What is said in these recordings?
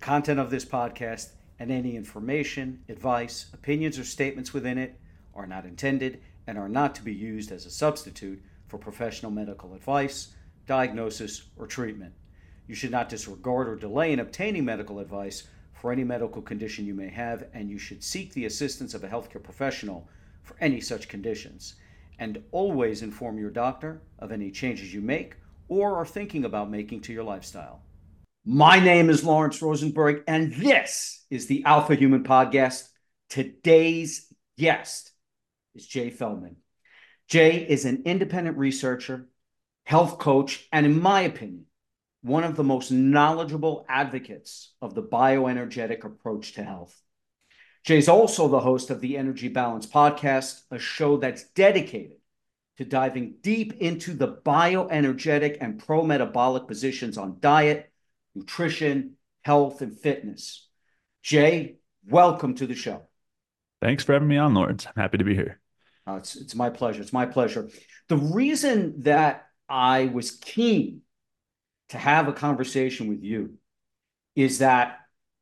content of this podcast and any information, advice, opinions, or statements within it are not intended and are not to be used as a substitute for professional medical advice, diagnosis, or treatment. You should not disregard or delay in obtaining medical advice for any medical condition you may have, and you should seek the assistance of a healthcare professional for any such conditions. And always inform your doctor of any changes you make or are thinking about making to your lifestyle. My name is Lawrence Rosenberg, and this is the Alpha Human Podcast. Today's guest is Jay Feldman. Jay is an independent researcher, health coach, and in my opinion, one of the most knowledgeable advocates of the bioenergetic approach to health. Jay's also the host of the Energy Balance Podcast, a show that's dedicated to diving deep into the bioenergetic and pro-metabolic positions on diet, nutrition, health, and fitness. Jay, welcome to the show. Thanks for having me on, Lawrence. I'm happy to be here. It's my pleasure. It's my pleasure. The reason that I was keen to have a conversation with you is that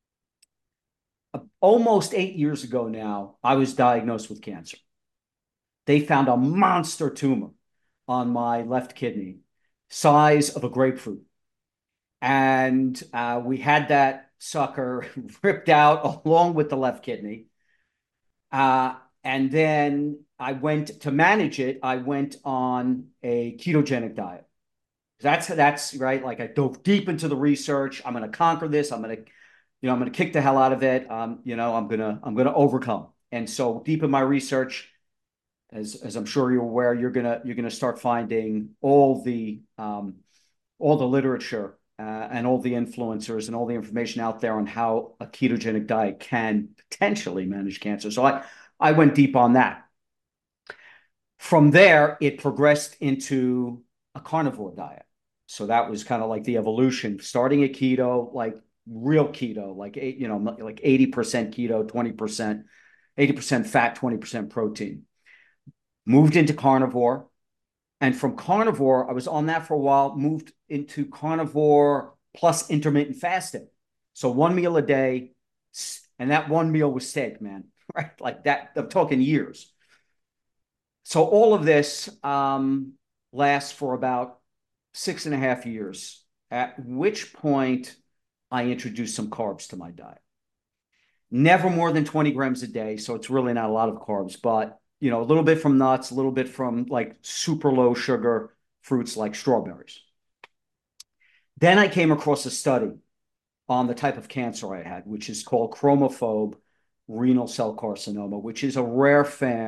almost 8 years ago now, I was diagnosed with cancer. They found a monster tumor on my left kidney, size of a grapefruit. And we had that sucker ripped out along with the left kidney. And then I went to manage it. I went on a ketogenic diet. That's right. Like I dove deep into the research. I'm going to conquer this. I'm going to kick the hell out of it. I'm going to overcome. And so deep in my research, as I'm sure you're aware, you're gonna start finding all the literature and all the influencers and all the information out there on how a ketogenic diet can potentially manage cancer. So I went deep on that. From there, it progressed into a carnivore diet. So that was kind of like the evolution, starting at keto, like real keto, like 80% keto, 20%, 80% fat, 20% protein. Moved into carnivore. And from carnivore, I was on that for a while, moved into carnivore plus intermittent fasting. So one meal a day, and that one meal was steak, man, right? Like that, I'm talking years. So all of this lasts for about 6.5 years, at which point I introduced some carbs to my diet. Never more than 20 grams a day, so it's really not a lot of carbs, but a little bit from nuts, a little bit from like super low sugar fruits like strawberries. Then I came across a study on the type of cancer I had, which is called chromophobe renal cell carcinoma, which is a rare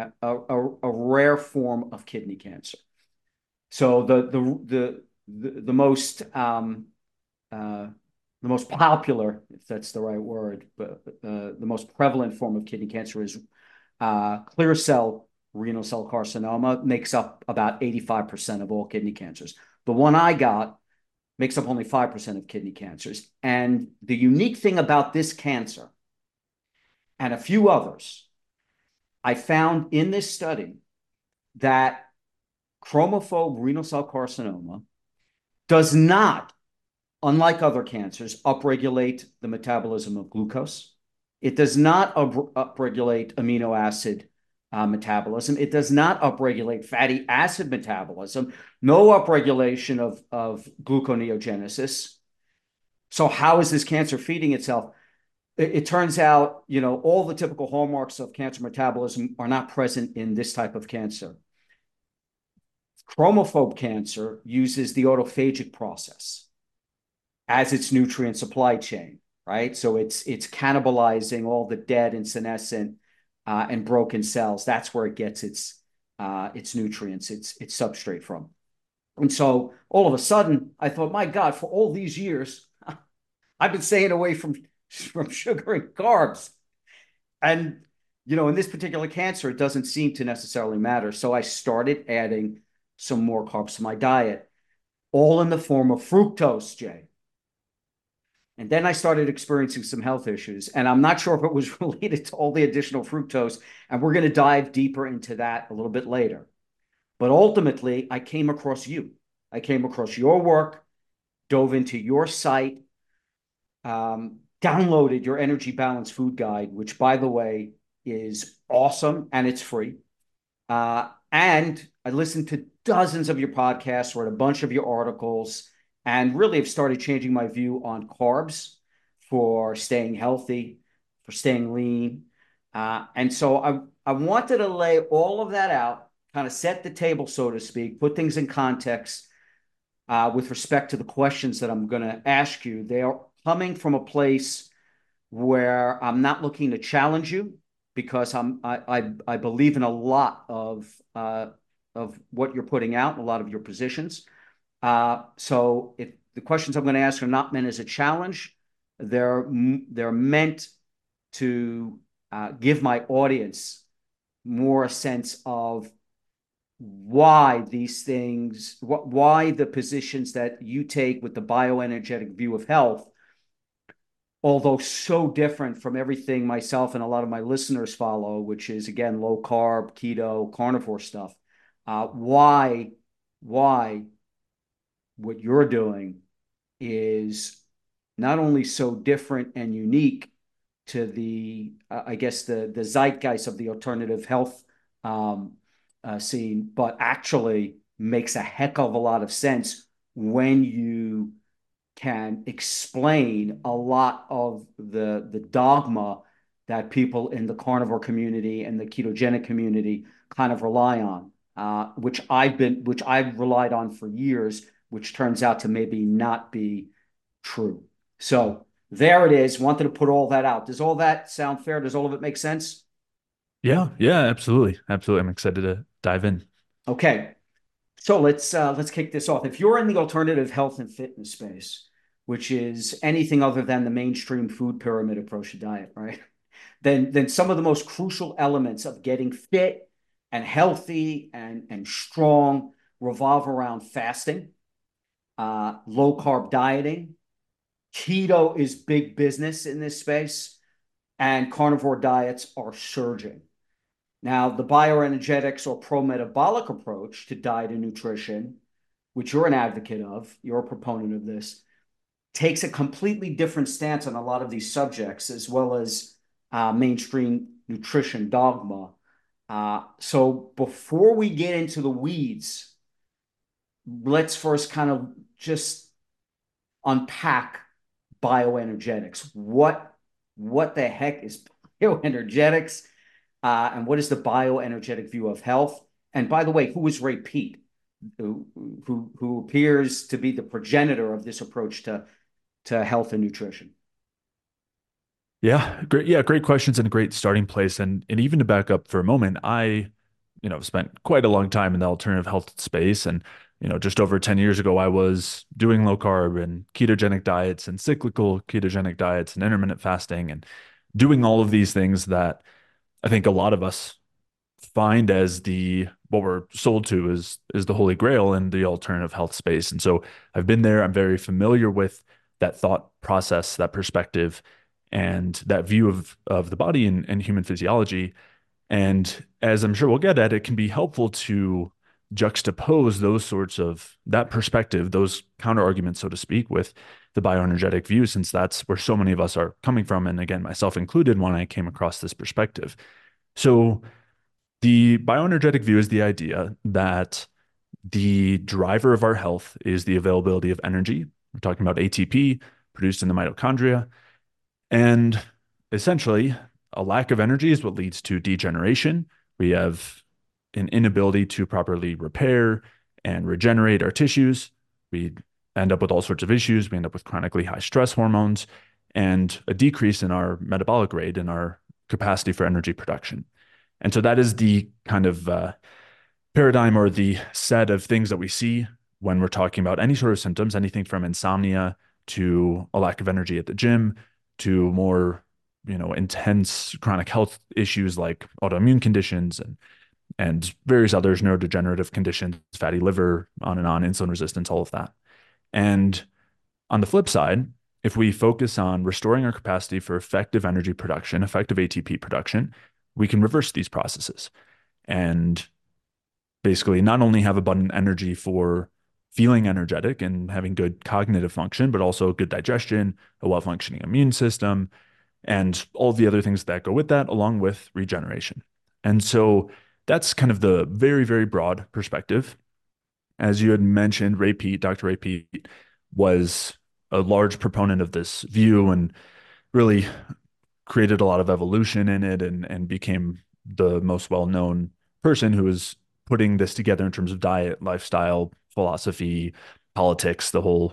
form of kidney cancer. So the most popular, if that's the right word, but the most prevalent form of kidney cancer is clear cell renal cell carcinoma. Makes up about 85% of all kidney cancers. The one I got makes up only 5% of kidney cancers. And the unique thing about this cancer and a few others, I found in this study that chromophobe renal cell carcinoma does not, unlike other cancers, upregulate the metabolism of glucose. It does not upregulate amino acid metabolism. It does not upregulate fatty acid metabolism. No upregulation of gluconeogenesis. So how is this cancer feeding itself? It turns out, all the typical hallmarks of cancer metabolism are not present in this type of cancer. Chromophobe cancer uses the autophagic process as its nutrient supply chain, right? So it's cannibalizing all the dead and senescent and broken cells. That's where it gets its nutrients, its substrate from. And so all of a sudden, I thought, my God, for all these years, I've been staying away from sugar and carbs. And, in this particular cancer, it doesn't seem to necessarily matter. So I started adding some more carbs to my diet, all in the form of fructose, Jay. And then I started experiencing some health issues, and I'm not sure if it was related to all the additional fructose, and we're going to dive deeper into that a little bit later. But ultimately, I came across you. I came across your work, dove into your site, downloaded your Energy Balance Food Guide, which, by the way, is awesome and it's free. And I listened to dozens of your podcasts, read a bunch of your articles, and really have started changing my view on carbs for staying healthy, for staying lean. And so I wanted to lay all of that out, kind of set the table, so to speak, put things in context with respect to the questions that I'm going to ask you. They are coming from a place where I'm not looking to challenge you because I believe in a lot of what you're putting out, a lot of your positions. So if the questions I'm going to ask are not meant as a challenge, they're meant to give my audience more a sense of why these things, why the positions that you take with the bioenergetic view of health, although so different from everything myself and a lot of my listeners follow, which is again low carb, keto, carnivore stuff. Why what you're doing is not only so different and unique to the I guess the zeitgeist of the alternative health scene, but actually makes a heck of a lot of sense when you can explain a lot of the dogma that people in the carnivore community and the ketogenic community kind of rely on, which I've relied on for years, which turns out to maybe not be true. So there it is. Wanted to put all that out. Does all that sound fair? Does all of it make sense? Yeah, yeah, absolutely. Absolutely. I'm excited to dive in. Okay. So let's kick this off. If you're in the alternative health and fitness space, which is anything other than the mainstream food pyramid approach to diet, right? Then some of the most crucial elements of getting fit and healthy and strong revolve around fasting, low carb dieting. Keto is big business in this space, and carnivore diets are surging. Now, the bioenergetics or pro metabolic approach to diet and nutrition, which you're an advocate of, you're a proponent of this, takes a completely different stance on a lot of these subjects, as well as mainstream nutrition dogma. So before we get into the weeds, let's first kind of just unpack bioenergetics. What the heck is bioenergetics? And what is the bioenergetic view of health? And by the way, who is Ray Peat, who appears to be the progenitor of this approach to health and nutrition? Yeah, great. Yeah, great questions and a great starting place. And even to back up for a moment, spent quite a long time in the alternative health space. And, just over 10 years ago, I was doing low carb and ketogenic diets and cyclical ketogenic diets and intermittent fasting and doing all of these things that I think a lot of us find as the what we're sold to is the holy grail in the alternative health space. And so I've been there. I'm very familiar with that thought process, that perspective, and that view of the body and human physiology. And as I'm sure we'll get at, it can be helpful to juxtapose those sorts of that perspective, those counter arguments, so to speak, with the bioenergetic view, since that's where so many of us are coming from. And again, myself included, when I came across this perspective. So the bioenergetic view is the idea that the driver of our health is the availability of energy. We're talking about ATP produced in the mitochondria. And essentially, a lack of energy is what leads to degeneration. We have an inability to properly repair and regenerate our tissues. We end up with all sorts of issues. We end up with chronically high stress hormones and a decrease in our metabolic rate and our capacity for energy production. And so that is the kind of paradigm or the set of things that we see when we're talking about any sort of symptoms, anything from insomnia to a lack of energy at the gym to more, intense chronic health issues like autoimmune conditions and various others, neurodegenerative conditions, fatty liver, on and on, insulin resistance, all of that. And on the flip side, if we focus on restoring our capacity for effective energy production, effective ATP production, we can reverse these processes and basically not only have abundant energy for feeling energetic and having good cognitive function, but also good digestion, a well-functioning immune system, and all the other things that go with that, along with regeneration. And so that's kind of the very, very broad perspective. As you had mentioned, Dr. Ray Peat was a large proponent of this view and really created a lot of evolution in it and became the most well-known person who was putting this together in terms of diet, lifestyle, philosophy, politics, the whole,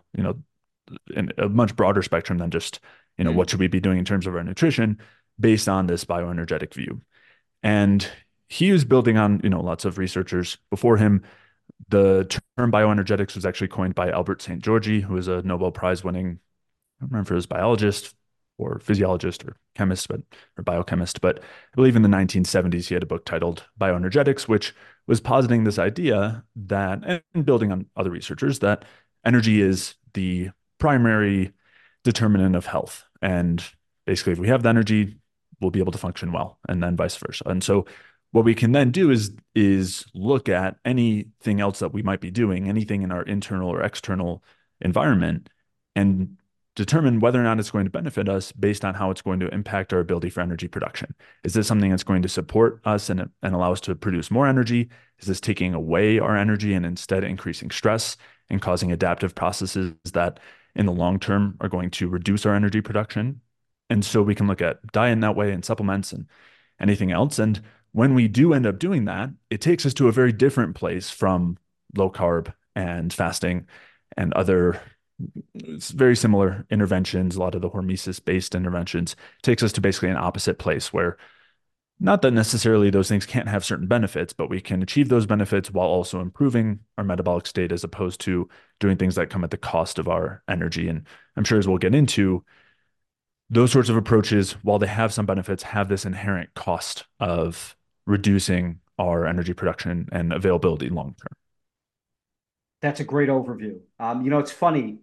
in a much broader spectrum than just, what should we be doing in terms of our nutrition based on this bioenergetic view. And he was building on, lots of researchers before him. The term bioenergetics was actually coined by Albert St. Georgi, who was a Nobel Prize winning, I don't remember if it was biologist or physiologist or chemist, or biochemist, but I believe in the 1970s he had a book titled Bioenergetics, which was positing this idea that, and building on other researchers, that energy is the primary determinant of health. And basically, if we have the energy, we'll be able to function well, and then vice versa. And so what we can then do is look at anything else that we might be doing, anything in our internal or external environment, and determine whether or not it's going to benefit us based on how it's going to impact our ability for energy production. Is this something that's going to support us and allow us to produce more energy? Is this taking away our energy and instead increasing stress and causing adaptive processes that in the long term are going to reduce our energy production? And so we can look at diet in that way and supplements and anything else. And when we do end up doing that, it takes us to a very different place from low carb and fasting and other it's very similar interventions. A lot of the hormesis based interventions takes us to basically an opposite place where not that necessarily those things can't have certain benefits, but we can achieve those benefits while also improving our metabolic state as opposed to doing things that come at the cost of our energy. And I'm sure as we'll get into, those sorts of approaches, while they have some benefits, have this inherent cost of reducing our energy production and availability long term. That's a great overview. It's funny.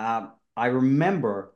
I remember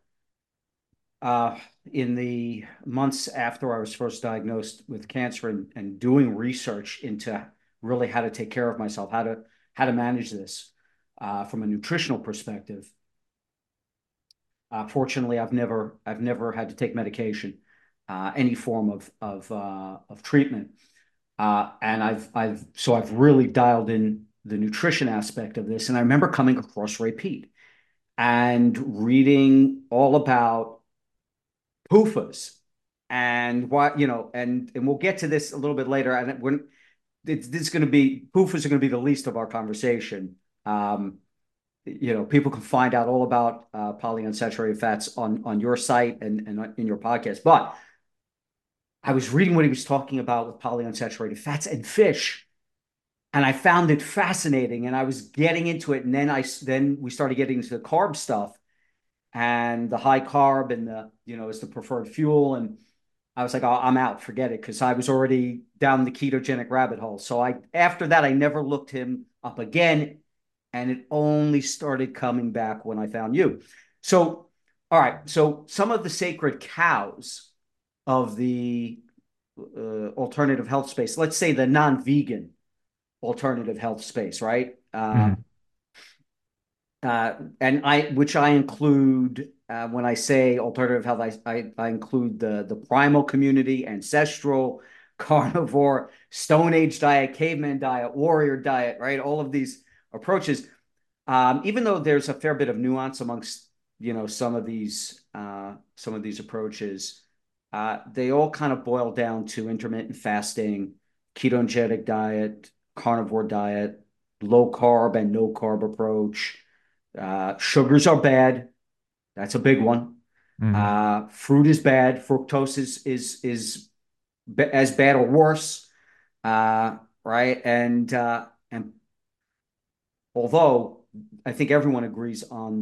in the months after I was first diagnosed with cancer and doing research into really how to take care of myself, how to manage this from a nutritional perspective. Fortunately, I've never had to take medication, any form of treatment, and I've really dialed in the nutrition aspect of this. And I remember coming across Ray Peat and reading all about PUFAs and what, and we'll get to this a little bit later. And this is going to be, PUFAs are going to be the least of our conversation. People can find out all about polyunsaturated fats on your site and in your podcast. But I was reading what he was talking about with polyunsaturated fats and fish. And I found it fascinating, and I was getting into it, and then we started getting into the carb stuff and the high carb and is the preferred fuel, and I was like, oh, I'm out, forget it, because I was already down the ketogenic rabbit hole. So after that I never looked him up again, and it only started coming back when I found you. So, all right, so some of the sacred cows of the alternative health space, let's say the non-vegan alternative health space, right? Mhm. Which I include when I say alternative health, I include the primal community, ancestral, carnivore, Stone Age diet, caveman diet, warrior diet, right? All of these approaches, even though there's a fair bit of nuance amongst some of these approaches, they all kind of boil down to intermittent fasting, ketogenic diet, carnivore diet, low carb and no carb approach. Sugars are bad. That's a big one. Mhm. Fruit is bad. Fructose is as bad or worse. Right. And although I think everyone agrees on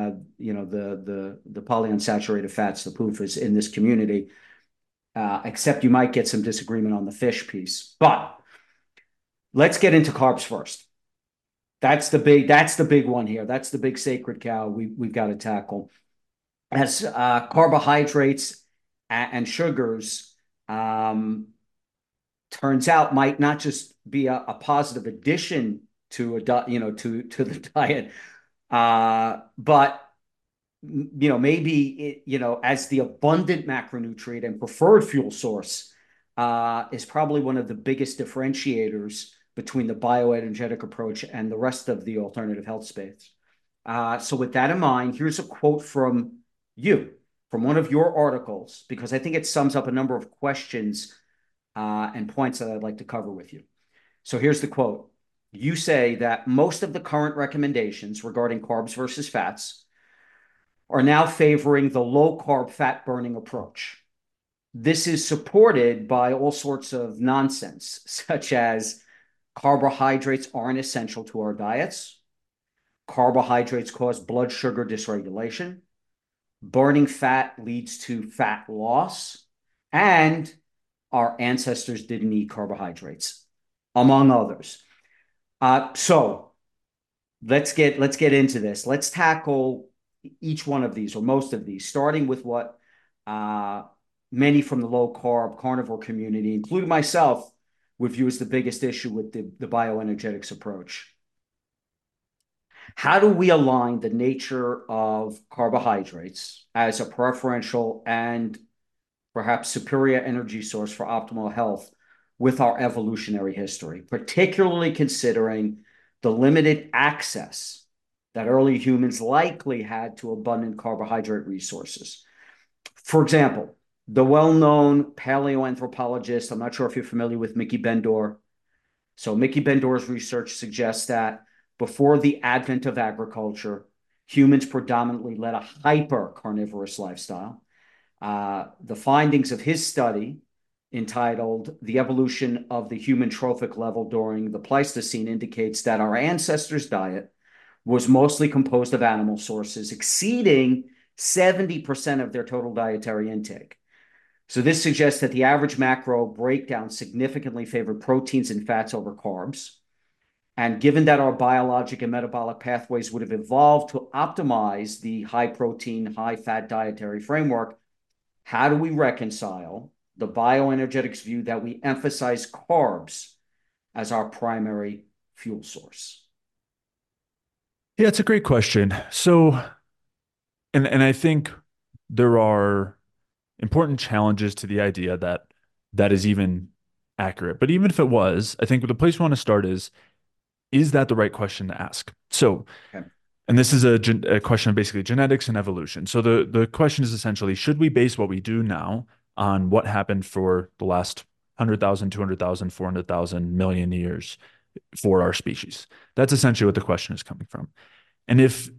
the polyunsaturated fats, the PUFAs in this community, except you might get some disagreement on the fish piece. But let's get into carbs first. That's the big one here. That's the big sacred cow we've got to tackle. As carbohydrates and sugars, turns out, might not just be a positive addition to to the diet. But maybe as the abundant macronutrient and preferred fuel source, is probably one of the biggest differentiators between the bioenergetic approach and the rest of the alternative health space. So with that in mind, here's a quote from you, from one of your articles, because I think it sums up a number of questions and points that I'd like to cover with you. So here's the quote. You say that most of the current recommendations regarding carbs versus fats are now favoring the low carb fat burning approach. This is supported by all sorts of nonsense, such as carbohydrates aren't essential to our diets, carbohydrates cause blood sugar dysregulation, burning fat leads to fat loss, and our ancestors didn't eat carbohydrates, among others. So let's get into this. Let's tackle each one of these or most of these, starting with what many from the low carb carnivore community, including myself, would view as the biggest issue with the bioenergetics approach. How do we align the nature of carbohydrates as a preferential and perhaps superior energy source for optimal health with our evolutionary history, particularly considering the limited access that early humans likely had to abundant carbohydrate resources? For example, the well-known paleoanthropologist, I'm not sure if you're familiar with Mickey Bendor. So Mickey Bendor's research suggests that before the advent of agriculture, humans predominantly led a hyper-carnivorous lifestyle. The findings of his study, entitled The Evolution of the Human Trophic Level During the Pleistocene, indicates that our ancestors' diet was mostly composed of animal sources, exceeding 70% of their total dietary intake. So this suggests that the average macro breakdown significantly favored proteins and fats over carbs. And given that our biologic and metabolic pathways would have evolved to optimize the high protein, high fat dietary framework, how do we reconcile the bioenergetics view that we emphasize carbs as our primary fuel source? Yeah, it's a great question. So, and I think there are important challenges to the idea that that is even accurate. But even if it was, I think the place we want to start is that the right question to ask? So, Okay. and this is a question of basically genetics and evolution. So the question is essentially, should we base what we do now on what happened for the last 100,000, 200,000, 400,000 million years for our species? That's essentially what the question is coming from. And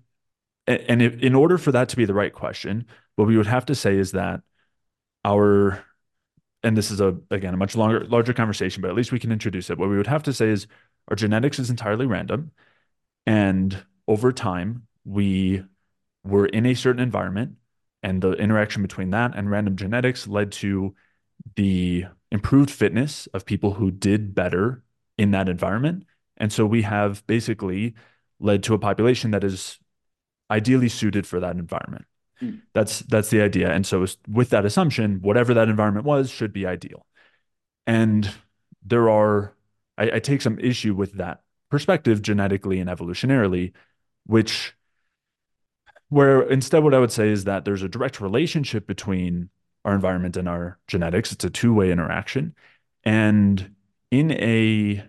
if in order for that to be the right question, what we would have to say is that our, and this is again a much larger conversation, but at least we can introduce it. What we would have to say is our genetics is entirely random, and over time we were in a certain environment, and the interaction between that and random genetics led to the improved fitness of people who did better in that environment. And so we have basically led to a population that is ideally suited for that environment. Mm. That's the idea. And so with that assumption, whatever that environment was should be ideal. And there are, I take some issue with that perspective genetically and evolutionarily, which where instead what I would say is that there's a direct relationship between our environment and our genetics. It's a two-way interaction. And in a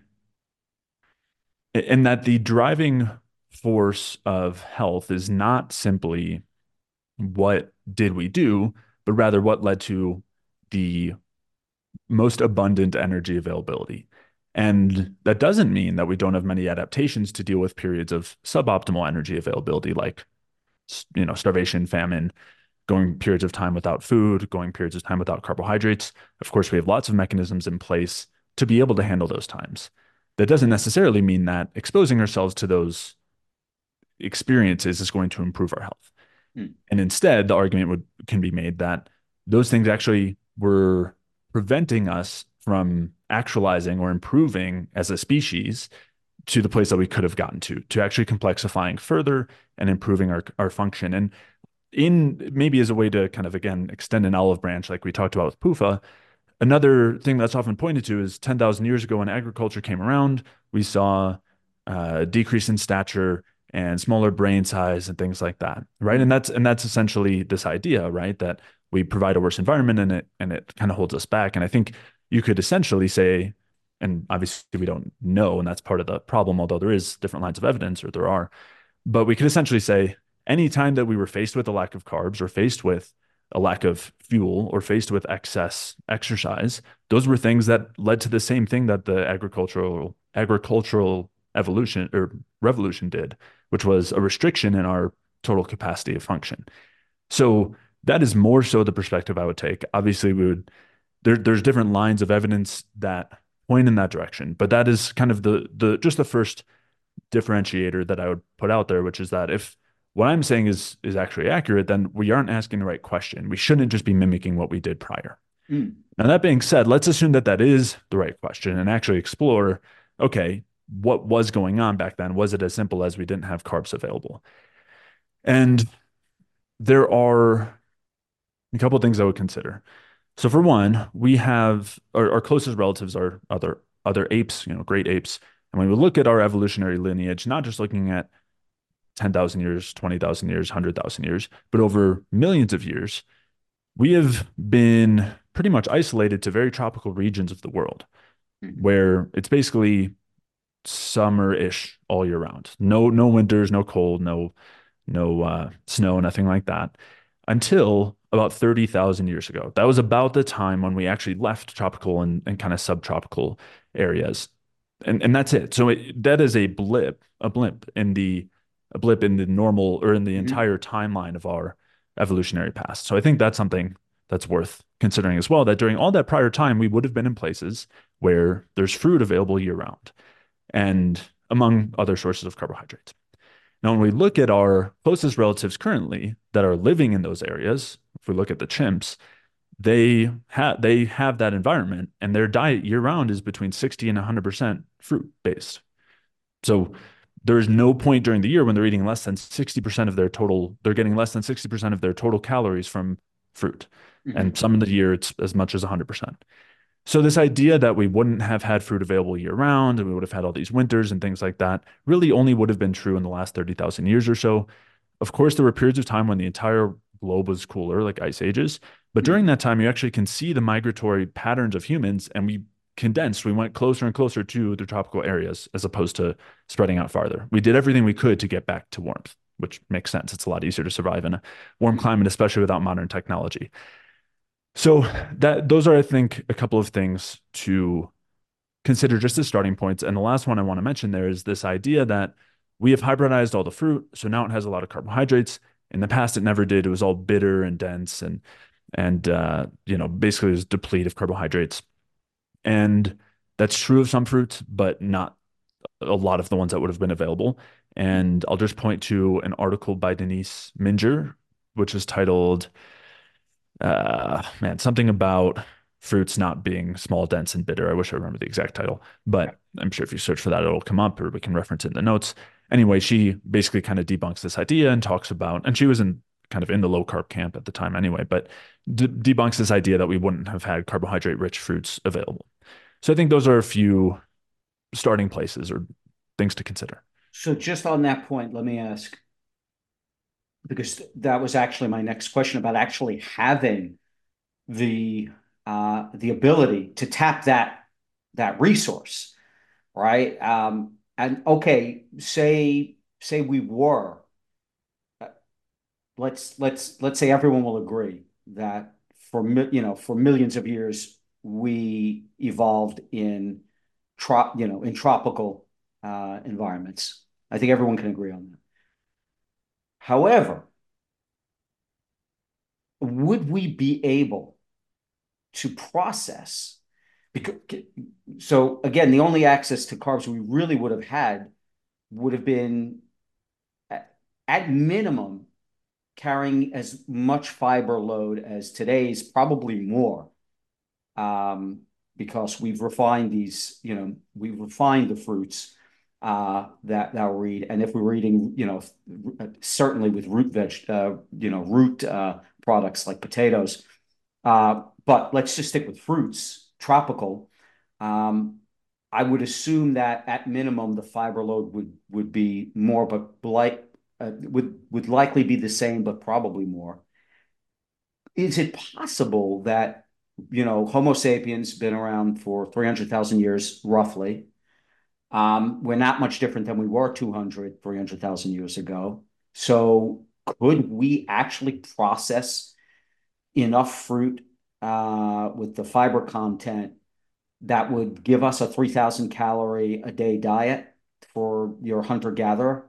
and that the driving force of health is not simply what did we do, but rather what led to the most abundant energy availability. And that doesn't mean that we don't have many adaptations to deal with periods of suboptimal energy availability, like starvation, famine, going periods of time without food, going periods of time without carbohydrates. Of course, we have lots of mechanisms in place to be able to handle those times. That doesn't necessarily mean that exposing ourselves to those experiences is going to improve our health. Mm. And instead, the argument can be made that those things actually were preventing us from actualizing or improving as a species to the place that we could have gotten to actually complexifying further and improving our function. And in maybe as a way to kind of, again, extend an olive branch like we talked about with PUFA, another thing that's often pointed to is 10,000 years ago when agriculture came around, we saw decrease in stature and smaller brain size and things like that, right? Mm. And that's essentially this idea, right? That we provide a worse environment and it kind of holds us back. And I think you could essentially say, and obviously we don't know, and that's part of the problem, although there is different lines of evidence, or there are, but we could essentially say anytime that we were faced with a lack of carbs or faced with a lack of fuel or faced with excess exercise, those were things that led to the same thing that the agricultural evolution or revolution did, which was a restriction in our total capacity of function. So that is more so the perspective I would take. Obviously, there's different lines of evidence that point in that direction, but that is kind of the just the first differentiator that I would put out there, which is that if what I'm saying is actually accurate, then we aren't asking the right question. We shouldn't just be mimicking what we did prior. Mm. Now, that being said, let's assume that that is the right question and actually explore, okay, what was going on back then? Was it as simple as we didn't have carbs available? And there are a couple of things I would consider. So for one, we have our closest relatives are other apes, great apes. And when we look at our evolutionary lineage, not just looking at 10,000 years, 20,000 years, 100,000 years, but over millions of years, we have been pretty much isolated to very tropical regions of the world Mm. where it's basically summer-ish all year round. No winters, no cold, no snow, nothing like that until about 30,000 years ago. That was about the time when we actually left tropical and kind of subtropical areas. And that's it. So that is a blip in the normal or in the Mhm. entire timeline of our evolutionary past. So I think that's something that's worth considering as well, that during all that prior time, we would have been in places where there's fruit available year round and among other sources of carbohydrates. Now, when we look at our closest relatives currently that are living in those areas, if we look at the chimps, they have that environment, and their diet year round is between 60 and 100% fruit based. So there's no point during the year when they're eating less than 60% of their total, they're getting less than 60% of their total calories from fruit. And Mhm. some of the year it's as much as 100%. So this idea that we wouldn't have had fruit available year round and we would have had all these winters and things like that really only would have been true in the last 30,000 years or so. Of course, there were periods of time when the entire globe was cooler, like ice ages. But during Mm. that time, you actually can see the migratory patterns of humans, and we condensed. We went closer and closer to the tropical areas as opposed to spreading out farther. We did everything we could to get back to warmth, which makes sense. It's a lot easier to survive in a warm Mm. climate, especially without modern technology. So that those are, I think, a couple of things to consider just as starting points. And the last one I want to mention there is this idea that we have hybridized all the fruit, so now it has a lot of carbohydrates. In the past, it never did. It was all bitter and dense, and basically it was depleted of carbohydrates. And that's true of some fruits, but not a lot of the ones that would have been available. And I'll just point to an article by Denise Minger, which is titled something about fruits not being small, dense, and bitter. I wish I remember the exact title, but I'm sure if you search for that, it'll come up or we can reference it in the notes. Anyway, she basically kind of debunks this idea and talks about, and she was in kind of in the low carb camp at the time anyway, but debunks this idea that we wouldn't have had carbohydrate rich fruits available. So I think those are a few starting places or things to consider. So just on that point, let me ask, because that was actually my next question about actually having the the ability to tap that resource, right? And okay, say we were, uh, let's say everyone will agree that for millions of years we evolved in in tropical environments. I think everyone can agree on that. However, would we be able to process? Because so again, the only access to carbs we really would have had would have been at minimum carrying as much fiber load as today's, probably more, um, because we've refined the fruits that we're eating. And if we were eating, certainly with root products like potatoes. But let's just stick with fruits, tropical. Um, I would assume that at minimum the fiber load would be more, but like would likely be the same, but probably more. Is it possible that, Homo sapiens been around for 300,000 years roughly? We're not much different than we were 200, 300,000 years ago. So could we actually process enough fruit with the fiber content that would give us a 3,000 calorie a day diet for your hunter gatherer?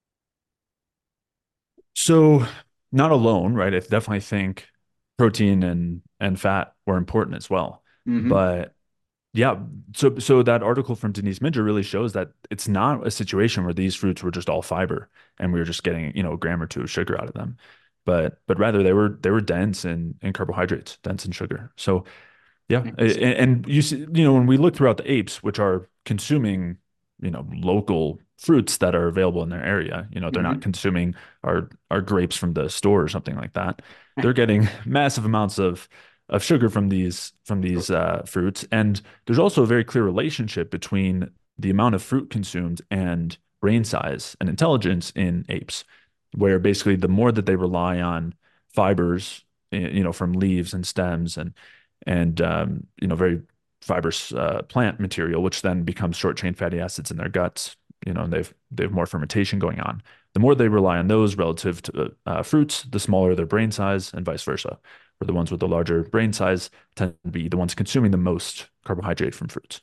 So not alone, right? I definitely think protein and fat were important as well. Mm-hmm. But yeah, so that article from Denise Midger really shows that it's not a situation where these fruits were just all fiber and we were just getting, a gram or two of sugar out of them. But rather they were dense in carbohydrates, dense in sugar. So yeah, and you see, when we look throughout the apes, which are consuming, local fruits that are available in their area, they're not Mm-hmm. consuming our grapes from the store or something like that. They're getting massive amounts of sugar from these fruits, and there's also a very clear relationship between the amount of fruit consumed and brain size and intelligence in apes, where basically the more that they rely on fibers, from leaves and stems and very fibrous plant material, which then becomes short chain fatty acids in their guts. And they have more fermentation going on. The more they rely on those relative to fruits, the smaller their brain size, and vice versa. Where the ones with the larger brain size tend to be the ones consuming the most carbohydrate from fruits.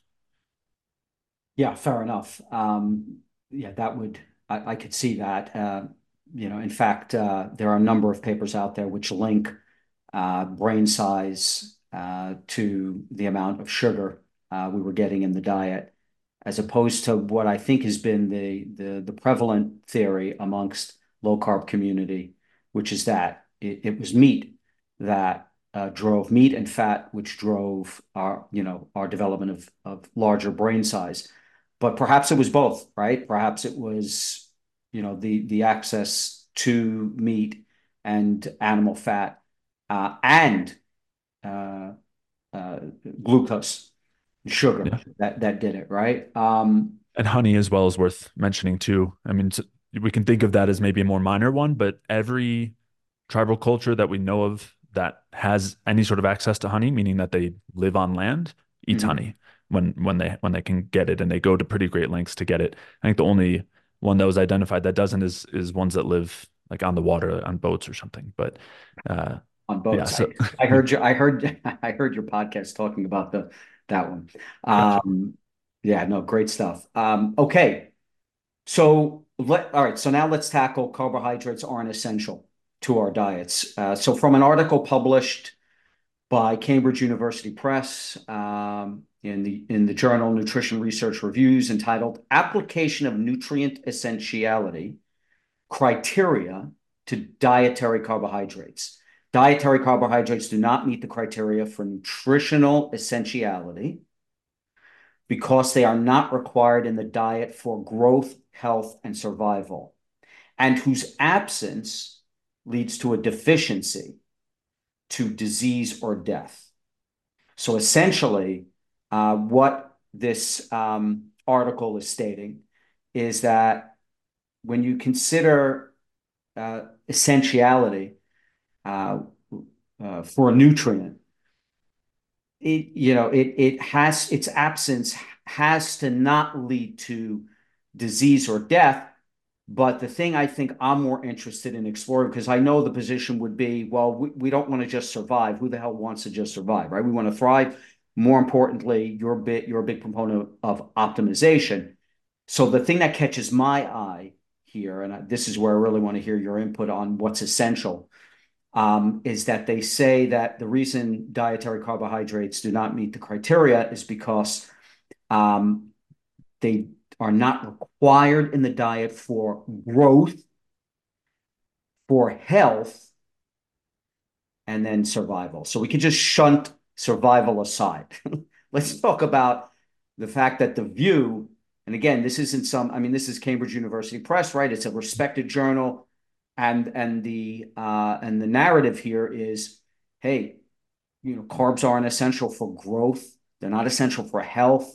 Yeah, fair enough. Yeah, I could see that. In fact, there are a number of papers out there which link brain size to the amount of sugar we were getting in the diet, as opposed to what I think has been the prevalent theory amongst low carb community, which is that it was that drove meat and fat, which drove our development of larger brain size. But perhaps it was both, right? Perhaps it was, the access to meat and animal fat and uh, uh, glucose, sugar Yeah. that did it, right? And honey as well is worth mentioning too. I mean, we can think of that as maybe a more minor one, but every tribal culture that we know of that has any sort of access to honey, meaning that they live on land, eats Mhm. honey when they can get it, and they go to pretty great lengths to get it. I think the only one that was identified that doesn't is ones that live like on the water on boats or something. But uh, On yeah, boats. so I heard your podcast talking about that one. gotcha. Yeah, no, great stuff. Okay. So all right. So now let's tackle carbohydrates aren't essential to our diets. So from an article published by Cambridge University Press in the journal Nutrition Research Reviews entitled "Application of Nutrient Essentiality Criteria to Dietary Carbohydrates." Dietary carbohydrates do not meet the criteria for nutritional essentiality because they are not required in the diet for growth, health, and survival, and whose absence leads to a deficiency, to disease or death. So essentially, what this article is stating is that when you consider essentiality uh, for a nutrient, it has its absence has to not lead to disease or death. But the thing I think I'm more interested in exploring, because I know the position would be, well, we don't want to just survive. Who the hell wants to just survive, right? We want to thrive. More importantly, you're a big proponent of optimization. So the thing that catches my eye here, and this is where I really want to hear your input on what's essential, is that they say that the reason dietary carbohydrates do not meet the criteria is because um, they are not required in the diet for growth, for health, and then survival. So we can just shunt survival aside. Let's talk about the fact that the View, and again, this isn't I mean, this is Cambridge University Press, right? It's a respected journal, and the narrative here is, hey, carbs aren't essential for growth. They're not essential for health.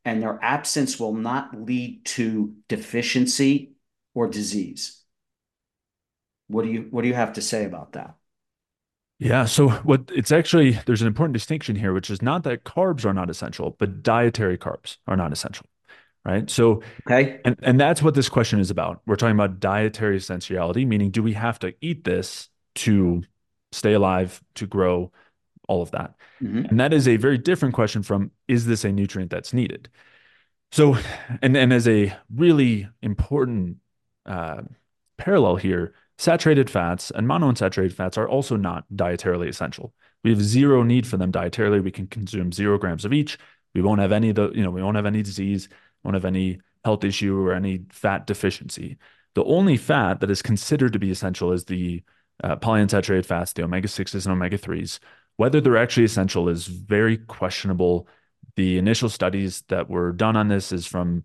and their absence will not lead to deficiency or disease. What do you have to say about that? Yeah. So what it's actually, there's an important distinction here, which is not that carbs are not essential, but dietary carbs are not essential, right? So, Okay. and that's what this question is about. We're talking about dietary essentiality, meaning do we have to eat this to stay alive, to grow, all of that? Mm-hmm. And that is a very different question from is this a nutrient that's needed? So, and as a really important uh, parallel here, saturated fats and monounsaturated fats are also not dietarily essential. We have zero need for them dietarily. We can consume 0 grams of each. We won't have any of the, we won't have any disease, won't have any health issue or any fat deficiency. The only fat that is considered to be essential is the polyunsaturated fats, the omega 6s and omega 3s. Whether they're actually essential is very questionable. The initial studies that were done on this is from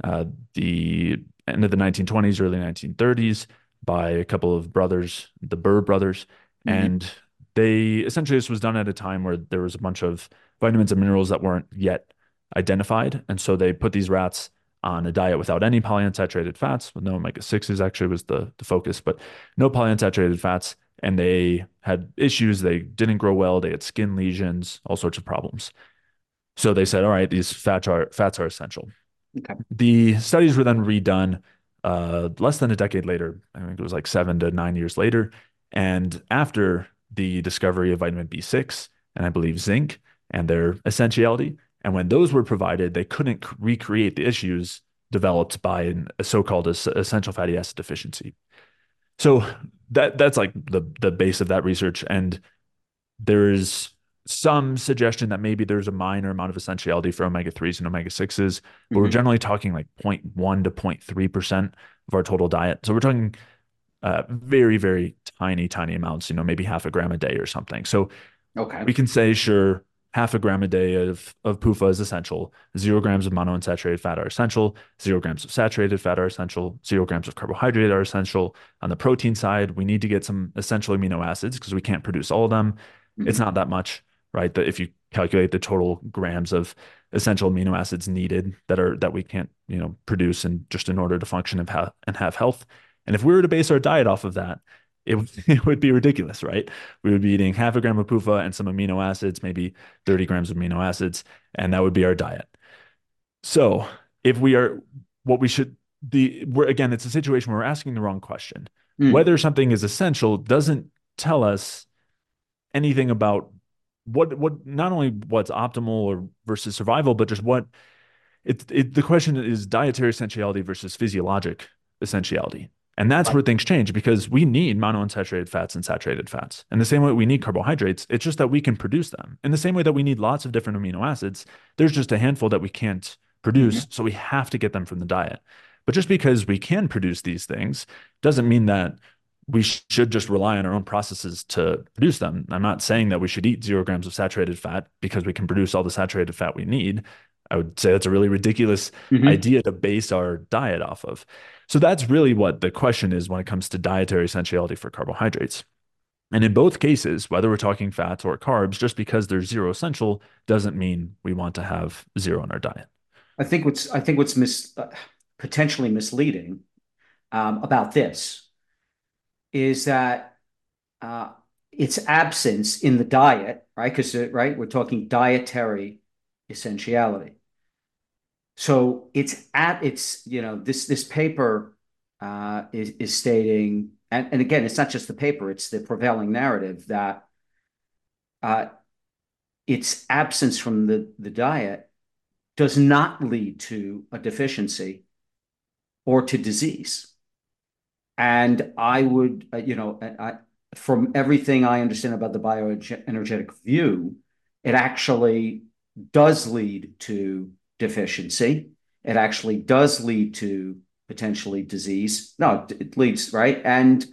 the end of the 1920s, early 1930s by a couple of brothers, the Burr brothers. Mm-hmm. And they essentially, this was done at a time where there was a bunch of vitamins and minerals that weren't yet identified. And so they put these rats on a diet without any polyunsaturated fats, with no omega 6s actually was the focus, but no polyunsaturated fats. And they had issues. They didn't grow well. They had skin lesions, all sorts of problems. So they said, all right, these fats are essential. Okay. The studies were then redone less than a decade later. I think it was like 7 to 9 years later. And after the discovery of vitamin B6 and I believe zinc and their essentiality, and when those were provided, they couldn't recreate the issues developed by a so-called essential fatty acid deficiency. So that's like the base of that research. And there's some suggestion that maybe there's a minor amount of essentiality for omega 3s and omega 6s, but we're Mm-hmm. generally talking like 0.1 to 0.3% of our total diet. So we're talking very, very tiny, tiny amounts, maybe half a gram a day or something. So Okay. we can say, sure, half a gram a day of PUFA is essential. 0 grams of monounsaturated fat are essential. 0 grams of saturated fat are essential. 0 grams of carbohydrate are essential. On the protein side, we need to get some essential amino acids because we can't produce all of them. It's Mm-hmm. not that much, right? That if you calculate the total grams of essential amino acids needed that we can't, produce and just in order to function and have health. And if we were to base our diet off of that, it would be ridiculous, right? We would be eating half a gram of PUFA and some amino acids, maybe 30 grams of amino acids, and that would be our diet. So if we are what we should we're again, it's a situation where we're asking the wrong question. Mm. Whether something is essential doesn't tell us anything about what not only what's optimal or versus survival, but just what the question is dietary essentiality versus physiologic essentiality. And that's Right. where things change because we need monounsaturated fats and saturated fats. And the same way we need carbohydrates, it's just that we can produce them. In the same way that we need lots of different amino acids, there's just a handful that we can't Mm-hmm. produce. So we have to get them from the diet. But just because we can produce these things doesn't mean that we should just rely on our own processes to produce them. I'm not saying that we should eat 0 grams of saturated fat because we can produce all the saturated fat we need. I would say that's a really ridiculous Mm-hmm. idea to base our diet off of. So that's really what the question is when it comes to dietary essentiality for carbohydrates. And in both cases, whether we're talking fats or carbs, just because there's zero essential doesn't mean we want to have zero in our diet. I think what's potentially misleading about this is that uh, its absence in the diet, right? Because right, we're talking dietary essentiality. So this paper is stating, and again, it's not just the paper; it's the prevailing narrative that uh, its absence from the diet does not lead to a deficiency or to disease. And I would, from everything I understand about the bioenergetic view, it actually does lead to deficiency. It actually does lead to potentially disease. No, it leads, right? And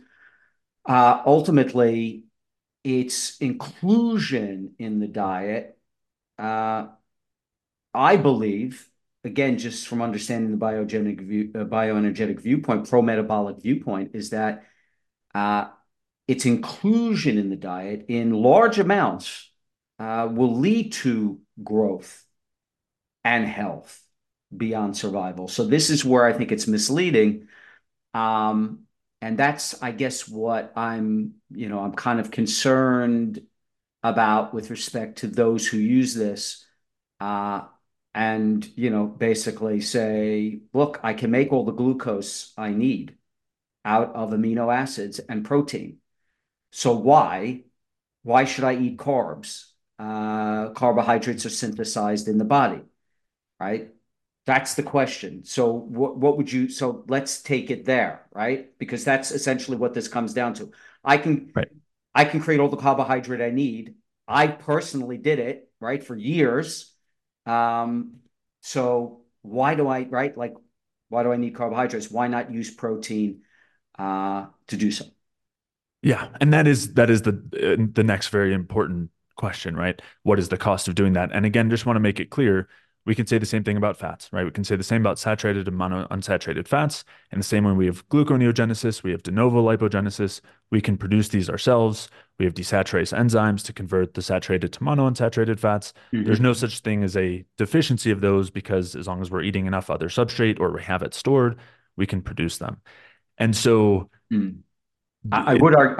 ultimately, its inclusion in the diet, uh, I believe, again, just from understanding the bioenergetic viewpoint, pro-metabolic viewpoint, is that uh, its inclusion in the diet in large amounts will lead to growth and health. beyond survival. So this is where I think it's misleading. Um, and that's, I guess, what I'm kind of concerned about with respect to those who use this. Uh, and, basically say, look, I can make all the glucose I need out of amino acids and protein. So why should I eat carbs? Carbohydrates are synthesized in the body, right? That's the question. So what would you? So let's take it there, right? Because that's essentially what this comes down to. I can Right. I can create all the carbohydrate I need. I personally did it, right, for years. Um, so why do I, right? Like, why do I need carbohydrates? Why not use protein to do so? Yeah, and that is the next very important question, right? What is the cost of doing that? And again, just want to make it clear, we can say the same thing about fats, right? We can say the same about saturated and monounsaturated fats. And the same when we have gluconeogenesis, we have de novo lipogenesis. We can produce these ourselves. We have desaturase enzymes to convert the saturated to monounsaturated fats. There's no Mm-hmm. such thing as a deficiency of those because as long as we're eating enough other substrate or we have it stored, we can produce them. And so Mm. I it, would argue,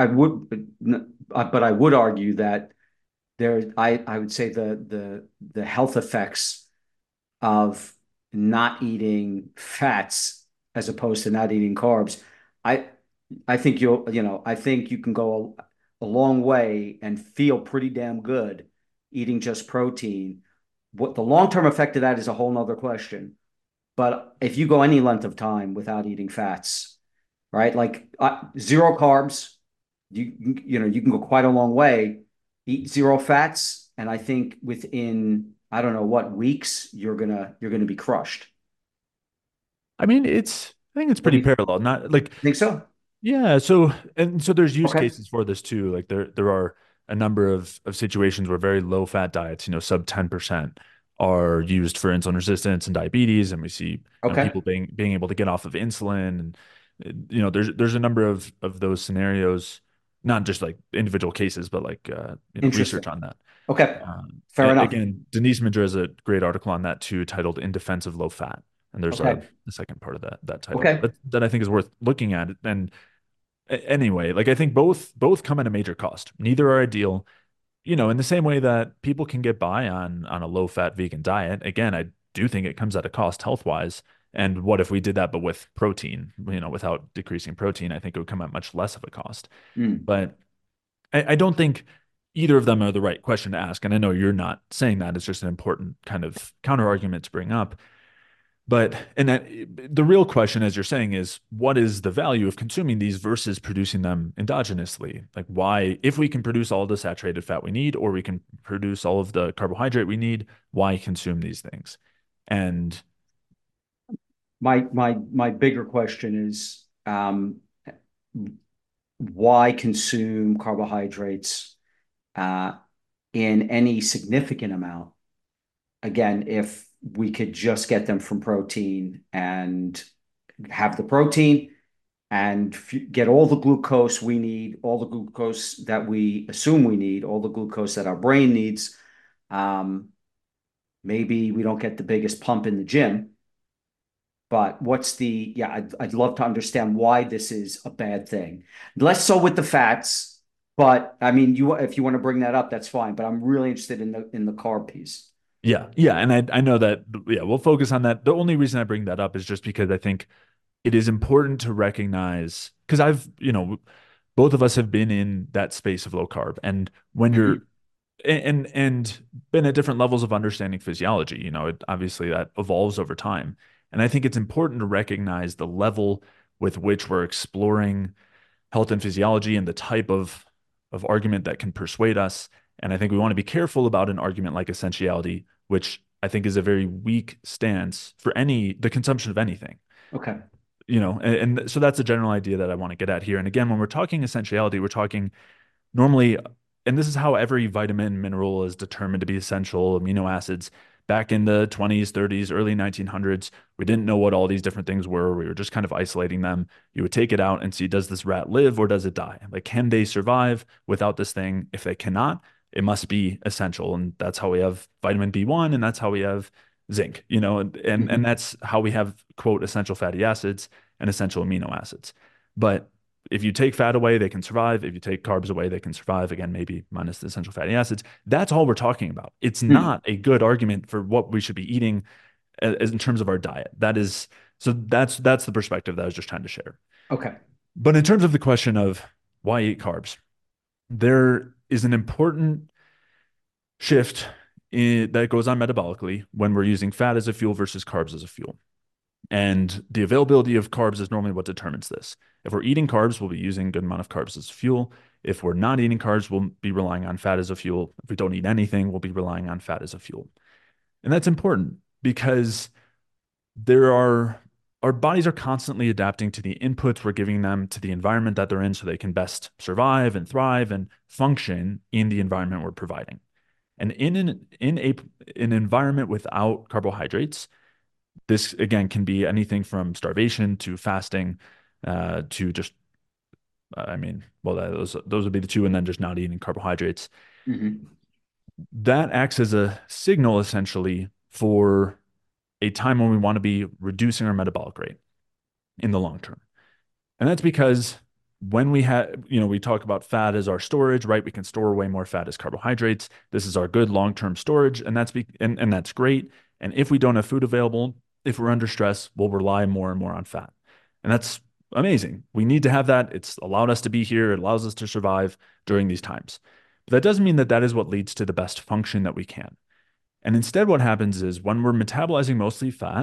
but I would argue that I would say the health effects of not eating fats as opposed to not eating carbs. I I think I think you can go a long way and feel pretty damn good eating just protein. What the long-term effect of that is a whole nother question. But if you go any length of time without eating fats, right? Like zero carbs, you can go quite a long way. Eat zero fats, and I think within I don't know what weeks you're gonna be crushed. I mean, I think it's What pretty do you parallel. Not like, think so? yeah. So there's use Okay, cases for this too. Like there are a number of situations where very low fat diets, sub 10% are used for insulin resistance and diabetes. And we see, okay, people being able to get off of insulin. And, there's a number of those scenarios, not just like individual cases, but like, research interesting. on that. Okay, fair enough. Again, Denise Madra has a great article on that too, titled "In Defense of Low Fat," and there's Okay, the second part of that title okay, that I think is worth looking at. And anyway, like I think both come at a major cost. Neither are ideal. In the same way that people can get by on a low fat vegan diet. Again, I do think it comes at a cost health wise. And what if we did that, but with protein? Without decreasing protein, I think it would come at much less of a cost. mm, But I don't think either of them are the right question to ask. And I know you're not saying that. It's just an important kind of counter argument to bring up. But and that the real question, as you're saying, is what is the value of consuming these versus producing them endogenously? Like why, if we can produce all the saturated fat we need, or we can produce all of the carbohydrate we need, why consume these things? And my bigger question is why consume carbohydrates uh, in any significant amount? Again, if we could just get them from protein and have the protein and get all the glucose we need, all the glucose that we assume we need, all the glucose that our brain needs. Um, Maybe we don't get the biggest pump in the gym, but yeah, I'd love to understand why this is a bad thing. Less so with the fats, but I mean, if you want to bring that up, that's fine. But I'm really interested in the carb piece. yeah, and I know that, yeah, we'll focus on that. The only reason I bring that up is just because I think it is important to recognize, because both of us have been in that space of low carb, and when Mhm. you're and been at different levels of understanding physiology, obviously that evolves over time. And I think it's important to recognize the level with which we're exploring health and physiology and the type of argument that can persuade us. And I think we want to be careful about an argument like essentiality, which I think is a very weak stance for the consumption of anything. Okay. And so that's a general idea that I want to get at here. And again, when we're talking essentiality, we're talking normally, and this is how every vitamin, mineral is determined to be essential, amino acids. Back in the 20s, 30s, early 1900s, we didn't know what all these different things were. We were just kind of isolating them. You would take it out and see, does this rat live or does it die? Like, can they survive without this thing? If they cannot, it must be essential. And that's how we have vitamin B1, and that's how we have zinc, and Hmm. that's how we have, quote, essential fatty acids and essential amino acids. But if you take fat away, they can survive. If you take carbs away, they can survive. Again, maybe minus the essential fatty acids. That's all we're talking about. It's Hmm. not a good argument for what we should be eating in terms of our diet. That's the perspective that I was just trying to share. Okay. But in terms of the question of why eat carbs, there is an important shift that goes on metabolically when we're using fat as a fuel versus carbs as a fuel. And the availability of carbs is normally what determines this. If we're eating carbs, we'll be using a good amount of carbs as fuel. If we're not eating carbs, we'll be relying on fat as a fuel. If we don't eat anything, we'll be relying on fat as a fuel. And that's important because there are our bodies are constantly adapting to the inputs we're giving them to the environment that they're in so they can best survive and thrive and function in the environment we're providing. And in an environment without carbohydrates, this again can be anything from starvation to fasting, to just I mean, well, those would be the two, and then just not eating carbohydrates. Hmm. That acts as a signal essentially for a time when we want to be reducing our metabolic rate in the long term. And that's because when we talk about fat as our storage, right? We can store way more fat as carbohydrates. This is our good long-term storage, and that's great. And if we don't have food available, if we're under stress, we'll rely more and more on fat. And that's amazing. We need to have that. It's allowed us to be here. It allows us to survive during these times. But that doesn't mean that that is what leads to the best function that we can. And instead, what happens is when we're metabolizing mostly fat,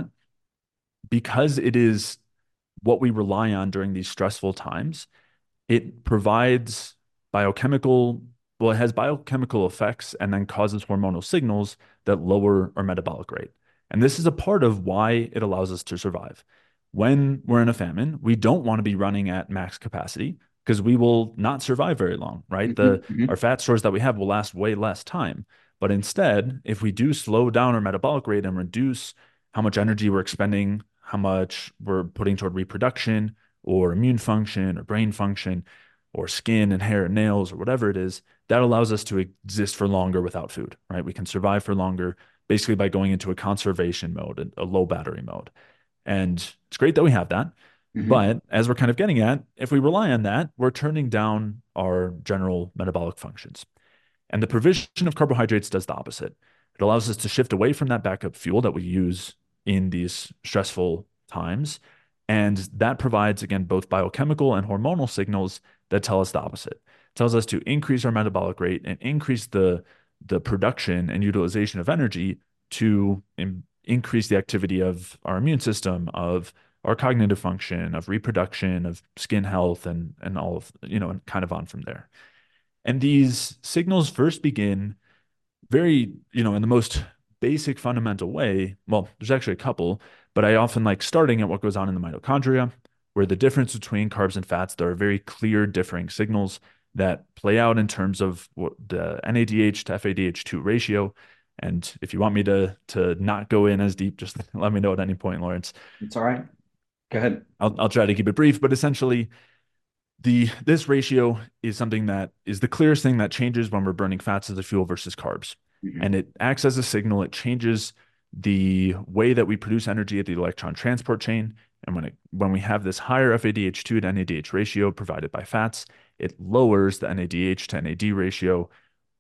because it is what we rely on during these stressful times, it provides biochemical, well, it has biochemical effects and then causes hormonal signals that lower our metabolic rate. And this is a part of why it allows us to survive. When we're in a famine, we don't want to be running at max capacity because we will not survive very long, right? Hmm. Our Hmm. fat stores that we have will last way less time. But instead, if we do slow down our metabolic rate and reduce how much energy we're expending, how much we're putting toward reproduction or immune function or brain function or skin and hair and nails or whatever it is, that allows us to exist for longer without food, right? We can survive for longer basically by going into a conservation mode, a low battery mode. And it's great that we have that. Hmm. But as we're kind of getting at, if we rely on that, we're turning down our general metabolic functions. And the provision of carbohydrates does the opposite. It allows us to shift away from that backup fuel that we use in these stressful times. And that provides, again, both biochemical and hormonal signals that tell us the opposite. It tells us to increase our metabolic rate and increase the production and utilization of energy to increase the activity of our immune system, of our cognitive function, of reproduction, of skin health, and all of, and kind of on from there. And these signals first begin very, in the most basic fundamental way. Well, there's actually a couple, but I often like starting at what goes on in the mitochondria, where the difference between carbs and fats, there are very clear differing signals that play out in terms of what the NADH to FADH2 ratio. And if you want me to not go in as deep, just let me know at any point, Lawrence. It's all right. Go ahead. I'll try to keep it brief, but essentially this ratio is something that is the clearest thing that changes when we're burning fats as a fuel versus carbs. And Hmm. it acts as a signal. It changes the way that we produce energy at the electron transport chain. And when we have this higher FADH2 to NADH ratio provided by fats, it lowers the NADH to NAD ratio,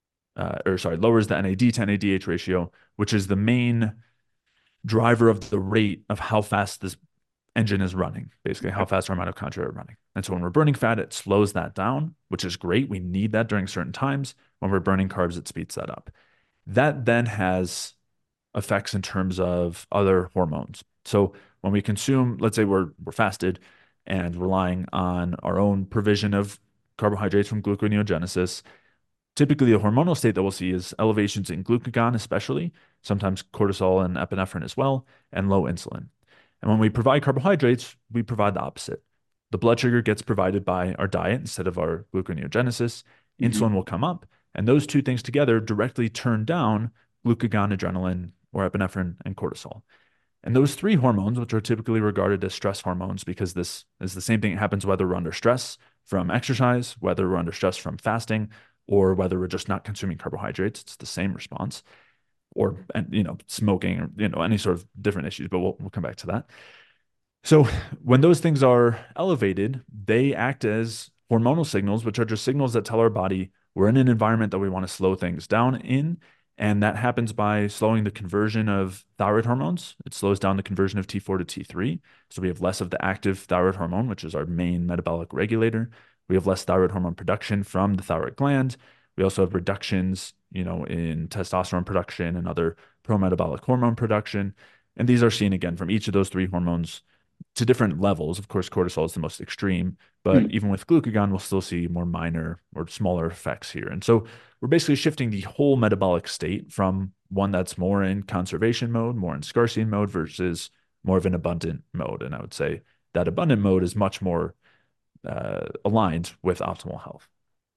lowers the NAD to NADH ratio, which is the main driver of the rate of how fast this engine is running, basically how Okay. fast our mitochondria are running. And so when we're burning fat, it slows that down, which is great. We need that during certain times. When we're burning carbs, it speeds that up. That then has effects in terms of other hormones. So when we consume, let's say we're fasted and relying on our own provision of carbohydrates from gluconeogenesis, typically the hormonal state that we'll see is elevations in glucagon, especially, sometimes cortisol and epinephrine as well, and low insulin. And when we provide carbohydrates, we provide the opposite. The blood sugar gets provided by our diet instead of our gluconeogenesis. Insulin Hmm. will come up, and those two things together directly turn down glucagon, adrenaline, or epinephrine and cortisol. And those three hormones, which are typically regarded as stress hormones, because this is the same thing that happens whether we're under stress from exercise, whether we're under stress from fasting, or whether we're just not consuming carbohydrates, it's the same response. or smoking, or any sort of different issues, but we'll come back to that. So when those things are elevated, they act as hormonal signals, which are just signals that tell our body we're in an environment that we want to slow things down in. And that happens by slowing the conversion of thyroid hormones. It slows down the conversion of T4 to T3. So we have less of the active thyroid hormone, which is our main metabolic regulator. We have less thyroid hormone production from the thyroid gland. We also have reductions, in testosterone production and other pro-metabolic hormone production. And these are seen again from each of those three hormones to different levels. Of course, cortisol is the most extreme, but Hmm. even with glucagon, we'll still see more minor or smaller effects here. And so we're basically shifting the whole metabolic state from one that's more in conservation mode, more in scarcity mode versus more of an abundant mode. And I would say that abundant mode is much more aligned with optimal health.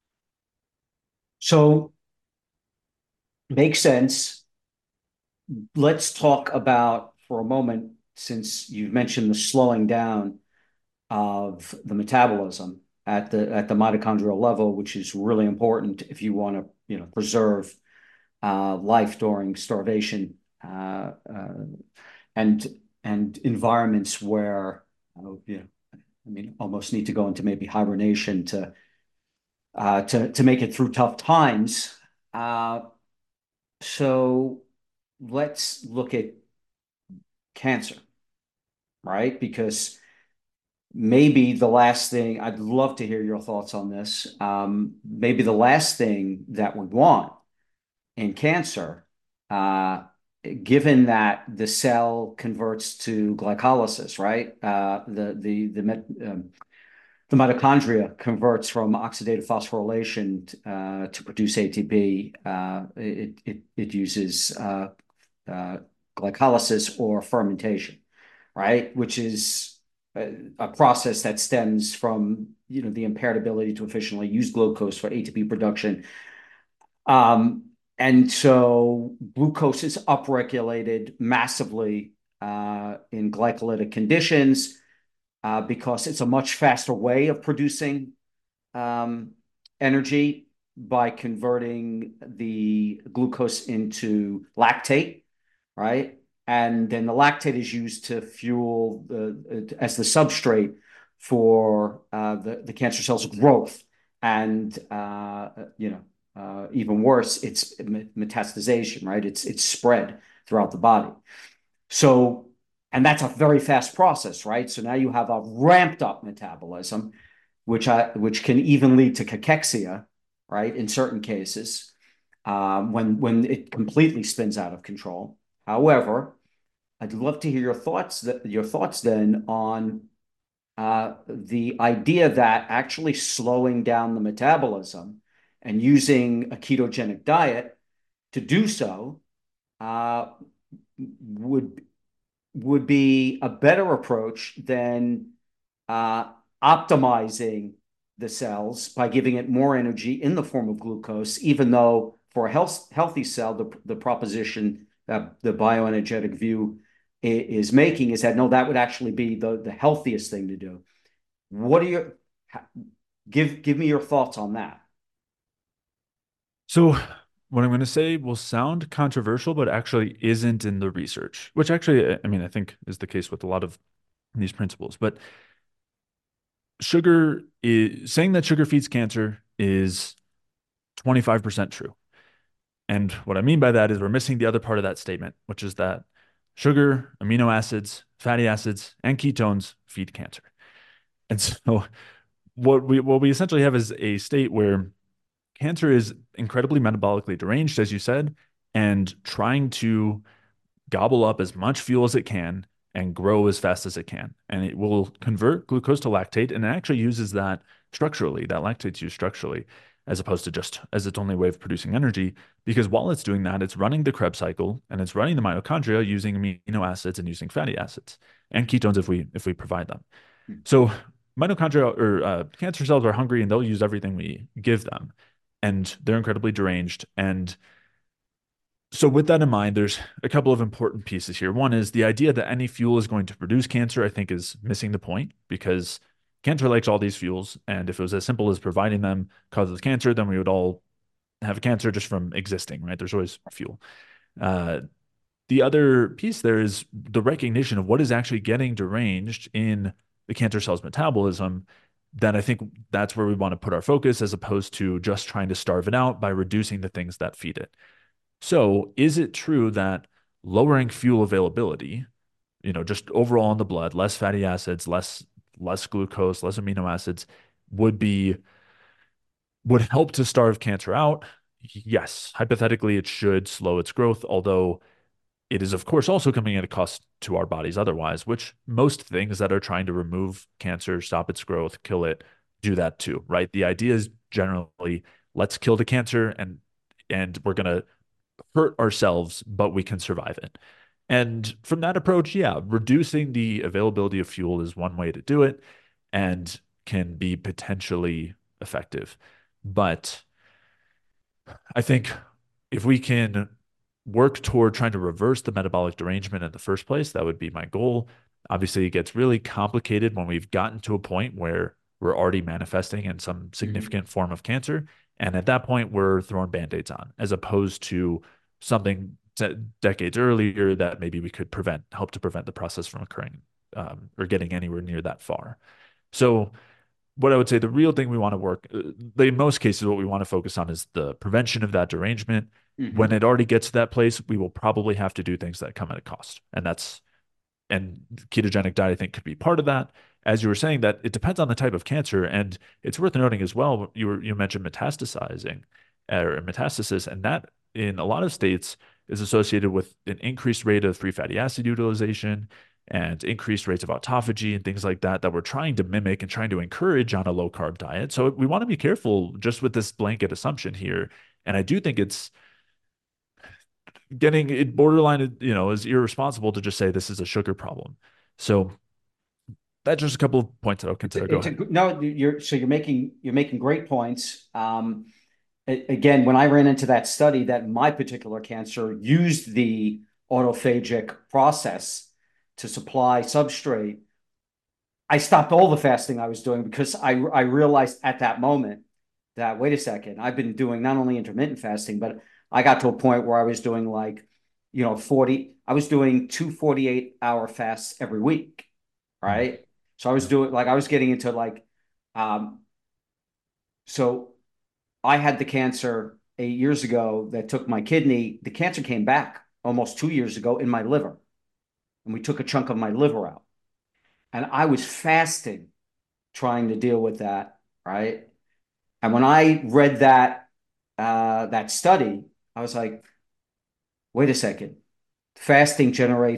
So makes sense. Let's talk about for a moment, since you mentioned the slowing down of the metabolism at the mitochondrial level, which is really important if you want to, preserve life during starvation and environments where I mean, almost need to go into maybe hibernation to make it through tough times. Uh, so let's look at cancer, right? Because maybe the last thing, I'd love to hear your thoughts on this. Maybe the last thing that we want in cancer, uh, given that the cell converts to glycolysis, right? The mitochondria converts from oxidative phosphorylation to produce ATP. It uses glycolysis or fermentation, right? Which is a process that stems from the impaired ability to efficiently use glucose for ATP production. And so glucose is upregulated massively in glycolytic conditions because it's a much faster way of producing um, energy by converting the glucose into lactate, right? And then the lactate is used to fuel as the substrate for the cancer cells growth. And, even worse, it's metastasization, right? It's spread throughout the body. So, and that's a very fast process, right? So now you have a ramped up metabolism, which can even lead to cachexia, right? In certain cases, when it completely spins out of control. However, I'd love to hear your thoughts then on the idea that actually slowing down the metabolism and using a ketogenic diet to do so uh, would would be a better approach than uh, optimizing the cells by giving it more energy in the form of glucose, even though for a healthy cell, the proposition that the bioenergetic view is making is that no, that would actually be the healthiest thing to do. What are your give me your thoughts on that? So what I'm going to say will sound controversial, but actually isn't in the research, which actually, I mean, I think is the case with a lot of these principles. But saying that sugar feeds cancer is 25% true. And what I mean by that is we're missing the other part of that statement, which is that sugar, amino acids, fatty acids, and ketones feed cancer. And so what we essentially have is a state where cancer is incredibly metabolically deranged, as you said, and trying to gobble up as much fuel as it can and grow as fast as it can. And it will convert glucose to lactate, and it actually uses that structurally, that lactate's used structurally, as opposed to just as its only way of producing energy. Because while it's doing that, it's running the Krebs cycle and it's running the mitochondria using amino acids and using fatty acids and ketones if we provide them. So mitochondria or cancer cells are hungry and they'll use everything we give them, and they're incredibly deranged. And so, with that in mind, there's a couple of important pieces here. One is the idea that any fuel is going to produce cancer, I think, is missing the point because cancer likes all these fuels. And if it was as simple as providing them causes cancer, then we would all have cancer just from existing, right? There's always fuel. Uh, the other piece there is the recognition of what is actually getting deranged in the cancer cell's metabolism. Then I think that's where we want to put our focus as opposed to just trying to starve it out by reducing the things that feed it. So, is it true that lowering fuel availability, just overall in the blood, less fatty acids, less glucose, less amino acids would be would help to starve cancer out? Yes, hypothetically it should slow its growth, although it is of course also coming at a cost to our bodies otherwise, which most things that are trying to remove cancer, stop its growth, kill it, do that too, right? The idea is generally let's kill the cancer and we're going to hurt ourselves, but we can survive it. And from that approach, yeah, reducing the availability of fuel is one way to do it and can be potentially effective. But I think if we can work toward trying to reverse the metabolic derangement in the first place, that would be my goal. Obviously, it gets really complicated when we've gotten to a point where we're already manifesting in some Mhm. significant form of cancer. And at that point, we're throwing band-aids on, as opposed to something decades earlier that maybe we could help to prevent the process from occurring or getting anywhere near that far. So what I would say the real thing we want to in most cases, what we want to focus on is the prevention of that derangement. When Mhm. it already gets to that place, we will probably have to do things that come at a cost. And ketogenic diet, I think, could be part of that. As you were saying, that it depends on the type of cancer. And it's worth noting as well, you mentioned metastasizing or metastasis, and that in a lot of states is associated with an increased rate of free fatty acid utilization and increased rates of autophagy and things like that we're trying to mimic and trying to encourage on a low carb diet. So we want to be careful just with this blanket assumption here. And I do think it's getting it borderline, is irresponsible to just say this is a sugar problem. So that's just a couple of points that I'll consider. Go It's a ahead. no. You're making great points. Again, when I ran into that study that my particular cancer used the autophagic process to supply substrate, I stopped all the fasting I was doing because I realized at that moment that wait a second, I've been doing not only intermittent fasting, but I got to a point where I was doing like, 40, I was doing two 48-hour fasts every week, Mm, right? So I was yeah. doing like I was getting into like um so I had the cancer 8 years ago that took my kidney. The cancer came back almost 2 years ago in my liver, and we took a chunk of my liver out. And I was fasting trying to deal with that, right? And when I read that study, I was like, wait a second. Fasting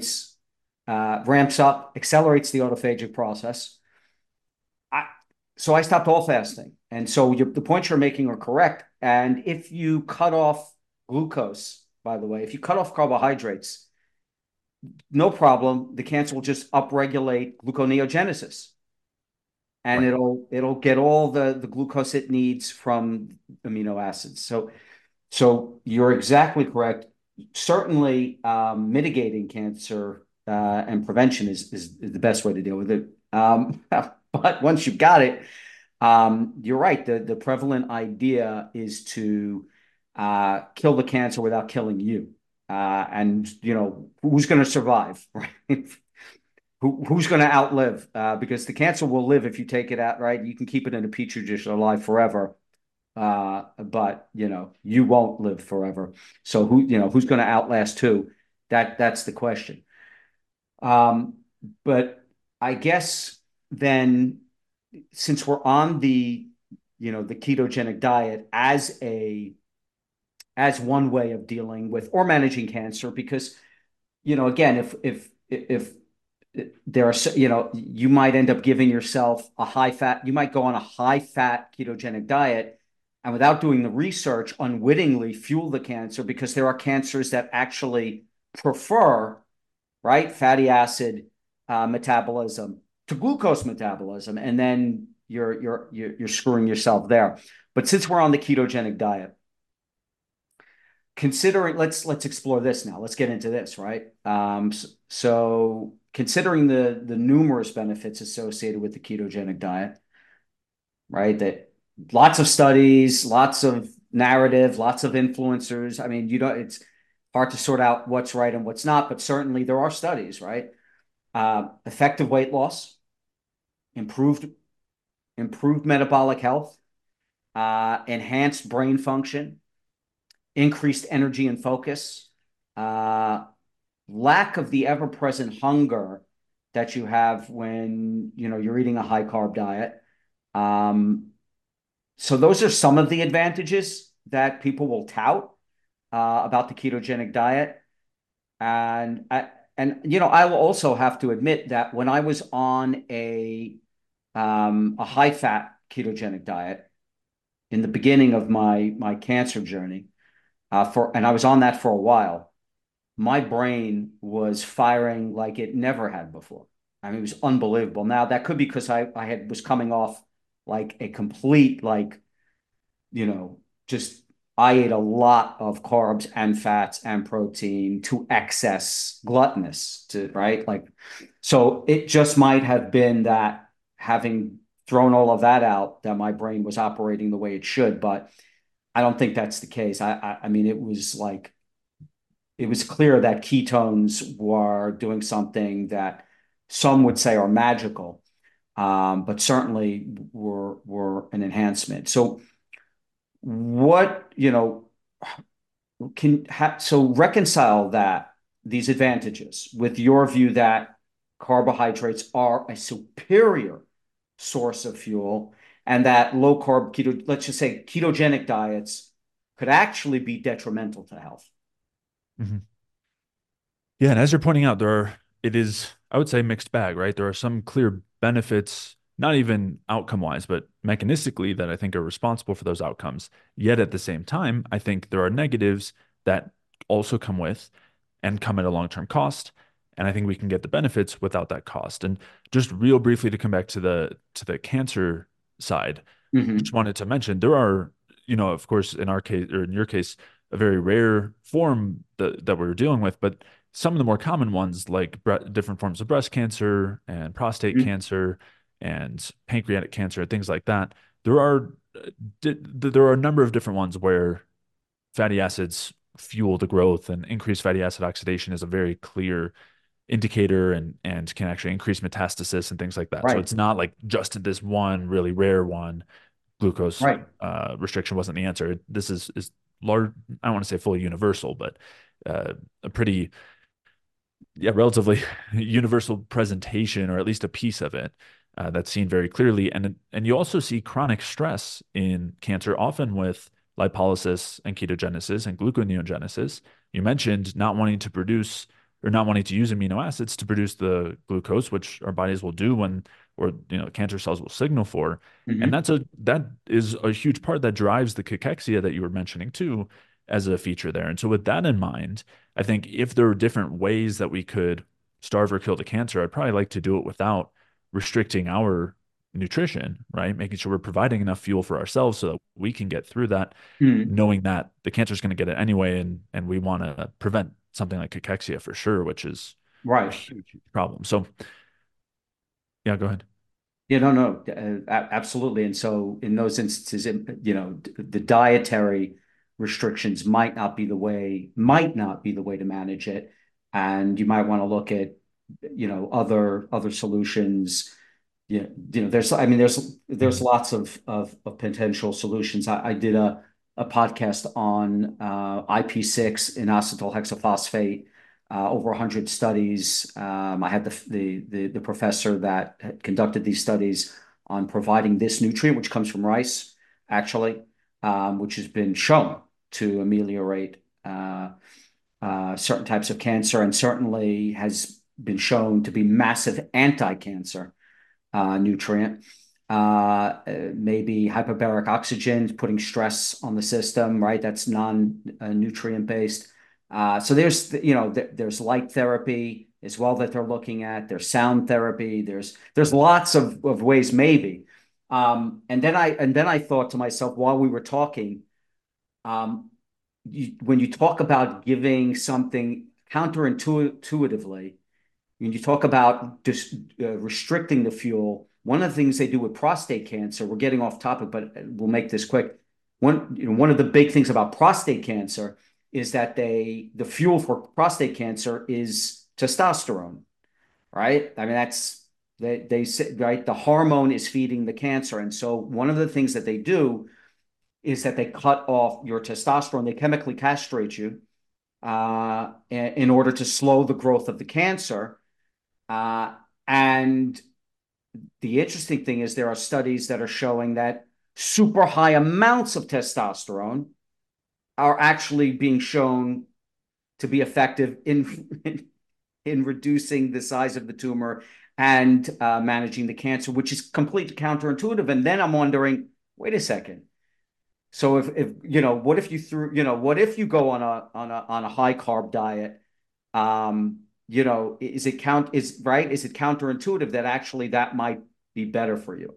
ramps up, accelerates the autophagic process. I, so I stopped all fasting. And so the points you're making are correct. And if you cut off glucose, by the way, if you cut off carbohydrates, no problem. The cancer will just upregulate gluconeogenesis, and Right. it'll get all the glucose it needs from amino acids. So you're exactly correct. Certainly, mitigating cancer and prevention is the best way to deal with it. But once you've got it, you're right. The prevalent idea is to kill the cancer without killing you. And who's going to survive, right? Who's going to outlive? Because the cancer will live if you take it out, right? You can keep it in a petri dish alive forever, but you won't live forever. So who's going to outlast who? That's the question. Um, but I guess then, since we're on the ketogenic diet as one way of dealing with or managing cancer, because again, if there are you might end up giving yourself a high fat, you might go on a high fat ketogenic diet, and without doing the research unwittingly fuel the cancer, because there are cancers that actually prefer, right, fatty acid metabolism to glucose metabolism, and then you're screwing yourself there. But since we're on the ketogenic diet, considering, let's explore this now. Let's get into this, right? So considering the numerous benefits associated with the ketogenic diet, right? That lots of studies, lots of narrative, lots of influencers. I mean, it's Hard to sort out what's right and what's not, but certainly there are studies, right? Effective weight loss, improved metabolic health, enhanced brain function, increased energy and focus, uh, lack of the ever-present hunger that you have when you're eating a high carb diet. Um, so those are some of the advantages that people will tout about the ketogenic diet. And I will also have to admit that when I was on a high fat ketogenic diet in the beginning of my cancer journey, and I was on that for a while, my brain was firing like it never had before. I mean, it was unbelievable. Now that could be because I had was coming off like a complete you know, just I ate a lot of carbs and fats and protein to excess gluttonous to right. Like, so it just might have been that having thrown all of that out, that my brain was operating the way it should, but I don't think that's the case. I mean, it was clear that ketones were doing something that some would say are magical, but certainly were an enhancement. So what so reconcile that these advantages with your view that carbohydrates are a superior source of fuel, and that low carb keto, let's just say ketogenic diets, could actually be detrimental to health. Mhm. Yeah, and as you're pointing out, it is, I would say, mixed bag, right? There are some clear benefits, not even outcome wise, but mechanistically that I think are responsible for those outcomes. Yet at the same time, I think there are negatives that also come with and come at a long-term cost. And I think we can get the benefits without that cost. And just real briefly to come back to the cancer side, just Mm-hmm. wanted to mention there are, of course, in our case or in your case, a very rare form that we're dealing with, but some of the more common ones, like different forms of breast cancer and prostate Mm-hmm. cancer and pancreatic cancer, things like that, there are there are a number of different ones where fatty acids fuel the growth, and increased fatty acid oxidation is a very clear indicator and can actually increase metastasis and things like that. So Right, it's not like just this one really rare one glucose right. restriction wasn't the answer. This is large. I don't want to say fully universal, but a pretty, yeah, relatively universal presentation, or at least a piece of it that's seen very clearly. And you also see chronic stress in cancer, often with lipolysis and ketogenesis and gluconeogenesis. You mentioned not wanting to produce or not wanting to use amino acids to produce the glucose, which our bodies will do when, or cancer cells will signal for. And Mm-hmm. that is a huge part that drives the cachexia that you were mentioning too, as a feature there. And so with that in mind, I think if there are different ways that we could starve or kill the cancer, I'd probably like to do it without restricting our nutrition, right? Making sure we're providing enough fuel for ourselves so that we can get through that, Mm-hmm. knowing that the cancer is going to get it anyway, and we want to prevent something like cachexia for sure, which is a Right. huge, huge problem. So yeah, go ahead. Yeah, no, no, absolutely. And so in those instances, the dietary restrictions might not be the way to manage it. And you might want to look at, other solutions. I mean, there's Mhm. lots of potential solutions. I did a podcast on IP6, inositol hexaphosphate, over 100 studies. I had the professor that had conducted these studies on providing this nutrient, which comes from rice, actually, which has been shown to ameliorate certain types of cancer, and certainly has been shown to be massive anti-cancer nutrient. Maybe hyperbaric oxygen, putting stress on the system, right? That's non-nutrient based. So there's light therapy as well that they're looking at. There's sound therapy. There's lots of ways maybe. And then I thought to myself while we were talking, um, when you talk about giving something counterintuitively, when you talk about just restricting the fuel, one of the things they do with prostate cancer, we're getting off topic, but we'll make this quick. One of the big things about prostate cancer is that the fuel for prostate cancer is testosterone, right? I mean, they say, right, the hormone is feeding the cancer. And so one of the things that they do is that they cut off your testosterone, they chemically castrate you in order to slow the growth of the cancer. And the interesting thing is there are studies that are showing that super high amounts of testosterone are actually being shown to be effective in reducing the size of the tumor and managing the cancer, which is completely counterintuitive. And then I'm wondering, wait a second. So if what if you what if you go on a high carb diet? Is it counterintuitive that actually that might be better for you?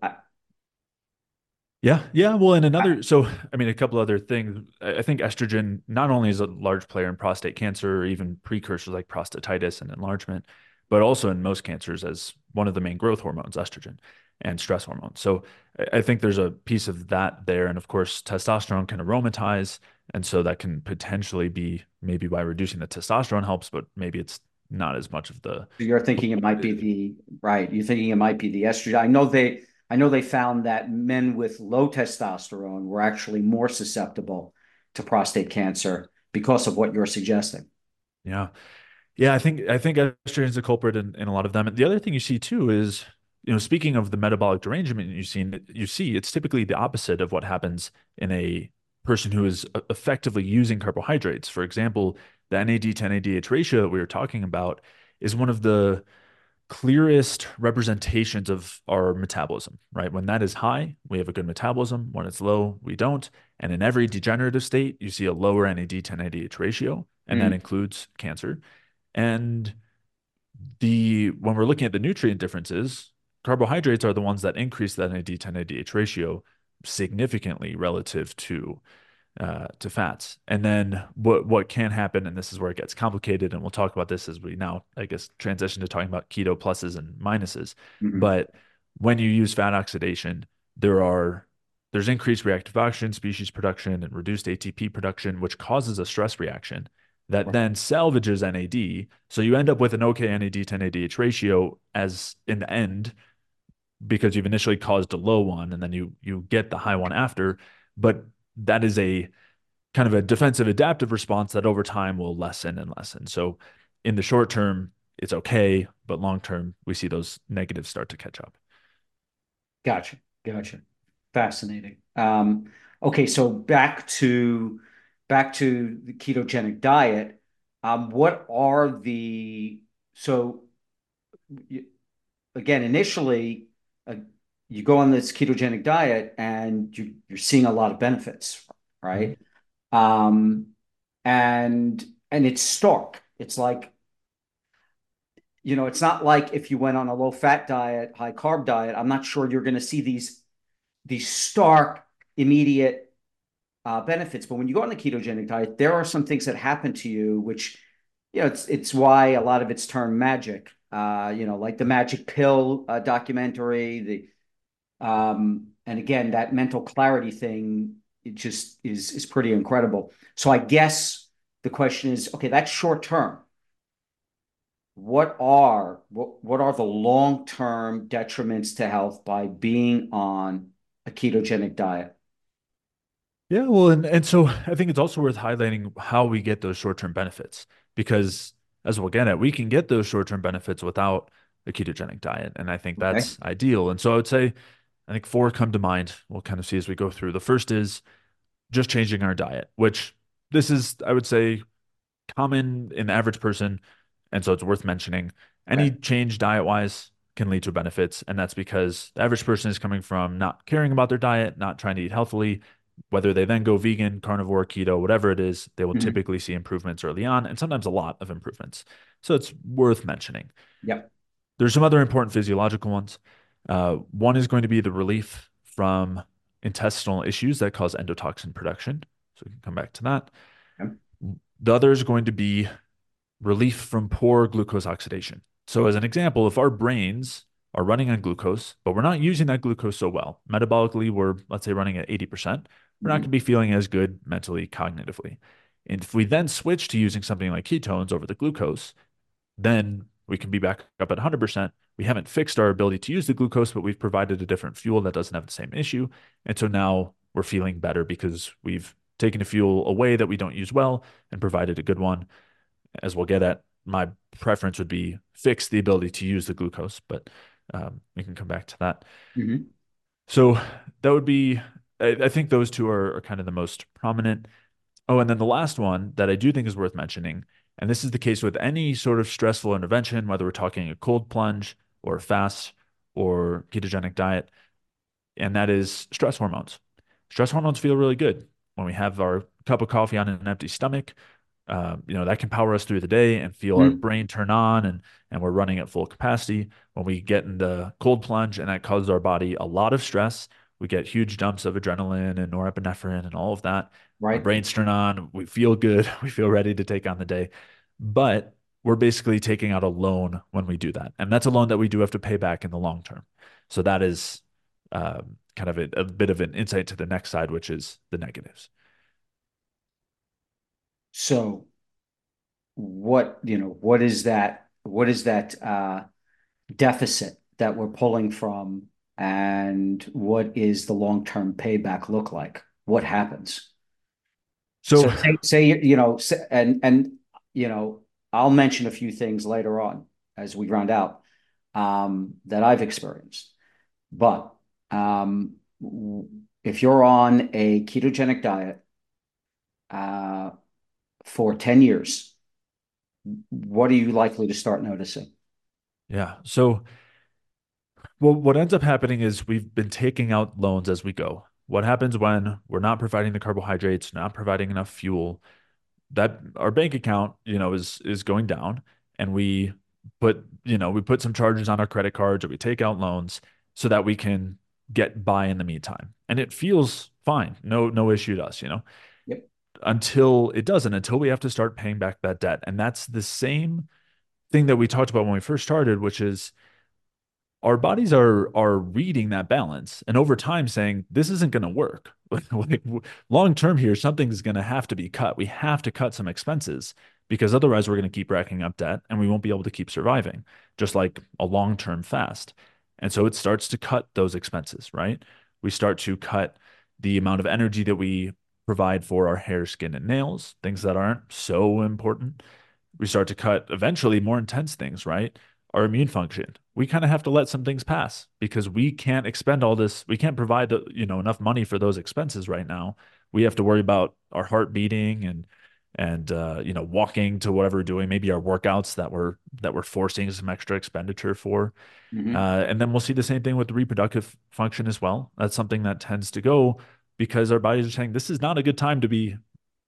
Yeah, yeah. Well, and so I mean, a couple other things. I think estrogen not only is a large player in prostate cancer or even precursors like prostatitis and enlargement, but also in most cancers as one of the main growth hormones, estrogen and stress hormones. So I think there's a piece of that there. And of course, testosterone can aromatize. And so that can potentially be maybe by reducing the testosterone helps, but maybe it's not as much of the. So you're thinking it might be the right. You're thinking it might be the estrogen. I know they found that men with low testosterone were actually more susceptible to prostate cancer because of what you're suggesting. Yeah. Yeah, I think estrogen is a culprit in a lot of them. And the other thing you see too is, speaking of the metabolic derangement you see it's typically the opposite of what happens in a person who is effectively using carbohydrates. For example, the NAD to NADH ratio that we were talking about is one of the clearest representations of our metabolism, right? When that is high, we have a good metabolism. When it's low, we don't. And in every degenerative state, you see a lower NAD to NADH ratio, and that Mm. includes cancer. And the when we're looking at the nutrient differences, carbohydrates are the ones that increase that NAD to NADH ratio significantly relative to fats. And then what can happen, and this is where it gets complicated, and we'll talk about this as we now, I guess, transition to talking about keto pluses and minuses. Mhm. But when you use fat oxidation, there's increased reactive oxygen species production and reduced ATP production, which causes a stress reaction that Right. then salvages NAD. So you end up with an okay NAD to NADH ratio as in the end, because you've initially caused a low one and then you get the high one after. But that is a kind of a defensive adaptive response that over time will lessen and lessen. So in the short term, it's okay, but long term, we see those negatives start to catch up. Gotcha. Gotcha. Fascinating. Okay, so back to the ketogenic diet. What are the so you, again, initially, uh, you go on this ketogenic diet and you're seeing a lot of benefits, Mhm. right? Um, and it's stark. It's like, it's not like if you went on a low fat diet, high carb diet, I'm not sure you're going to see these stark, immediate benefits. But when you go on the ketogenic diet, there are some things that happen to you, which, it's why a lot of it's termed magic. Like the magic pill documentary, and again, that mental clarity thing, it just is pretty incredible. So I guess the question is, okay, that's short term. What are the long term detriments to health by being on a ketogenic diet? Yeah, well, and so I think it's also worth highlighting how we get those short-term benefits because as we'll get at, we can get those short-term benefits without a ketogenic diet, and I think Okay. that's ideal. And so I would say, I think four come to mind. We'll kind of see as we go through. The first is just changing our diet, which this is, I would say, common in the average person, and so it's worth mentioning. Any Okay. change diet-wise can lead to benefits, and that's because the average person is coming from not caring about their diet, not trying to eat healthily. Whether they then go vegan, carnivore, keto, whatever it is, they will Mhm. typically see improvements early on, and sometimes a lot of improvements. So it's worth mentioning. Yep. There's some other important physiological ones. One is going to be the relief from intestinal issues that cause endotoxin production. So we can come back to that. Yep. The other is going to be relief from poor glucose oxidation. So, as an example, if our brains are running on glucose, but we're not using that glucose so well, metabolically, we're, let's say, running at 80%, we're not going to Mhm. be feeling as good mentally, cognitively. And if we then switch to using something like ketones over the glucose, then we can be back up at 100%. We haven't fixed our ability to use the glucose, but we've provided a different fuel that doesn't have the same issue. And so now we're feeling better because we've taken a fuel away that we don't use well and provided a good one. As we'll get at, my preference would be fix the ability to use the glucose, but we can come back to that. Mm-hmm. So that would be, I think those two are kind of the most prominent. Oh, and then the last one that I do think is worth mentioning, and this is the case with any sort of stressful intervention, whether we're talking a cold plunge or a fast or ketogenic diet, and that is stress hormones. Stress hormones feel really good when we have our cup of coffee on an empty stomach. That can power us through the day and feel our Mm-hmm. brain turn on, and we're running at full capacity. When we get in the cold plunge and that causes our body a lot of stress, we get huge dumps of adrenaline and norepinephrine and all of that. Our Right. brains turn on, we feel good, we feel ready to take on the day. But we're basically taking out a loan when we do that. And that's a loan that we do have to pay back in the long term. So that is kind of a bit of an insight to the next side, which is the negatives. So what is that deficit that we're pulling from, and what is the long-term payback look like? What happens? So So say, I'll mention a few things later on as we round out, that I've experienced. But um, if you're on a ketogenic diet uh, for 10 years, what are you likely to start noticing? yeah. So well, what ends up happening is we've been taking out loans as we go. What happens when we're not providing the carbohydrates, not providing enough fuel, that our bank account, is going down, and we put some charges on our credit cards, or we take out loans so that we can get by in the meantime. And it feels fine. No issue to us. Yep. Until it doesn't, until we have to start paying back that debt. And that's the same thing that we talked about when we first started, which is our bodies are reading that balance and over time saying this isn't going to work. Like, long term here, something's going to have to be cut. We have to cut some expenses because otherwise we're going to keep racking up debt and we won't be able to keep surviving, just like a long term fast. And so it starts to cut those expenses, right? We start to cut the amount of energy that we provide for our hair, skin, and nails, things that aren't so important. We start to cut eventually more intense things, right? Our immune function. We kind of have to let some things pass because we can't expend all this. We can't provide enough money for those expenses right now. We have to worry about our heart beating and walking to whatever we're doing, maybe our workouts that we're forcing some extra expenditure for. Mm-hmm. And then we'll see the same thing with the reproductive function as well. That's something that tends to go because our bodies are saying this is not a good time to be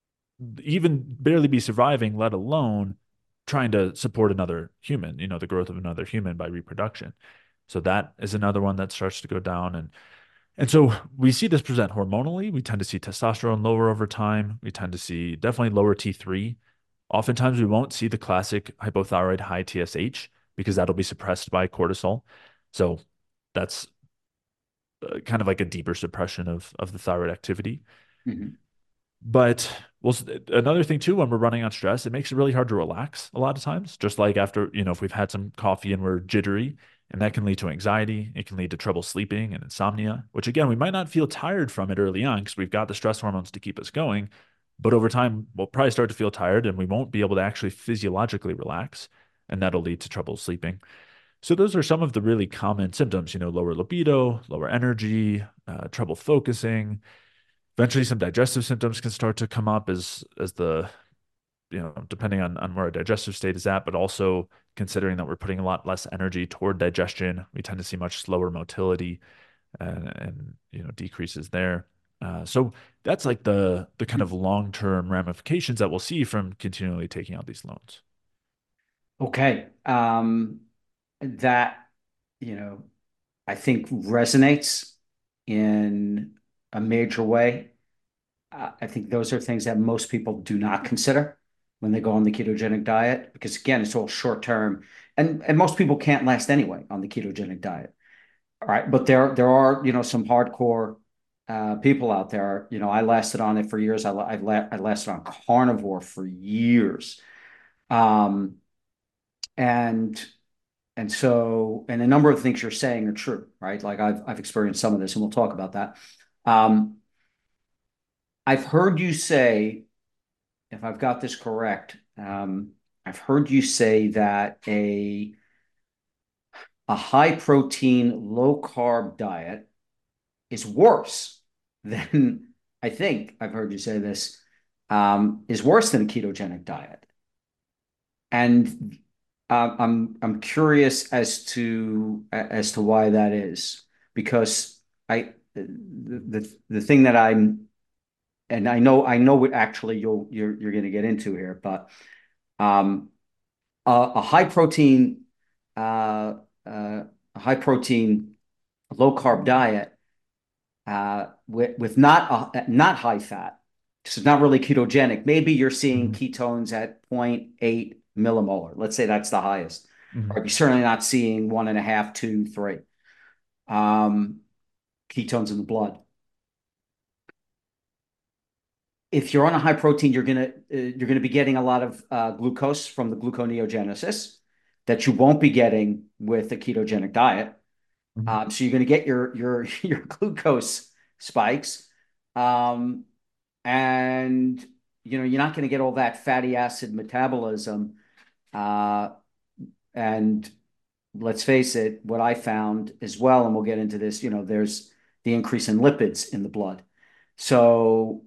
even barely be surviving, let alone trying to support another human, the growth of another human by reproduction. So that is another one that starts to go down. And so we see this present hormonally. We tend to see testosterone lower over time. We tend to see definitely lower T3. Oftentimes we won't see the classic hypothyroid high TSH because that'll be suppressed by cortisol. So that's kind of like a deeper suppression of the thyroid activity. Mm-hmm. But well, another thing too, when we're running on stress, it makes it really hard to relax a lot of times. Just like after, if we've had some coffee and we're jittery, and that can lead to anxiety. It can lead to trouble sleeping and insomnia, which again, we might not feel tired from it early on because we've got the stress hormones to keep us going. But over time, we'll probably start to feel tired and we won't be able to actually physiologically relax. And that'll lead to trouble sleeping. So those are some of the really common symptoms, lower libido, lower energy, trouble focusing. Eventually, some digestive symptoms can start to come up as the depending on where our digestive state is at, but also considering that we're putting a lot less energy toward digestion, we tend to see much slower motility and decreases there. So that's like the kind of long-term ramifications that we'll see from continually taking out these loans. Okay. That, you know, I think resonates in a major way. I think those are things that most people do not consider when they go on the ketogenic diet, because again, it's all short term, and most people can't last anyway on the ketogenic diet. All right, but there are some hardcore people out there. I lasted on it for years. I lasted on carnivore for years. Um, and and a number of things you're saying are true, right? Like I've experienced some of this, and we'll talk about that. Um, I've heard you say, if I've got this correct, I've heard you say that a high protein, low carb diet is worse than I think I've heard you say this, is worse than a ketogenic diet. And I'm curious as to why that is, because the thing that I know what actually you're going to get into here, but um, a high protein uh, a high protein low carb diet with not high fat, so it's not really ketogenic. Maybe you're seeing Mhm. ketones at zero point 0.8 millimolar. Let's say that's the highest. Mhm. Or you're certainly not seeing 1.5, 2, 3 um, ketones in the blood. If you're on a high protein, you're gonna be getting a lot of glucose from the gluconeogenesis that you won't be getting with a ketogenic diet. Mhm. So you're going to get your glucose spikes, um, and you're not going to get all that fatty acid metabolism. Uh, and let's face it, what I found as well, and we'll get into this. There's the increase in lipids in the blood. So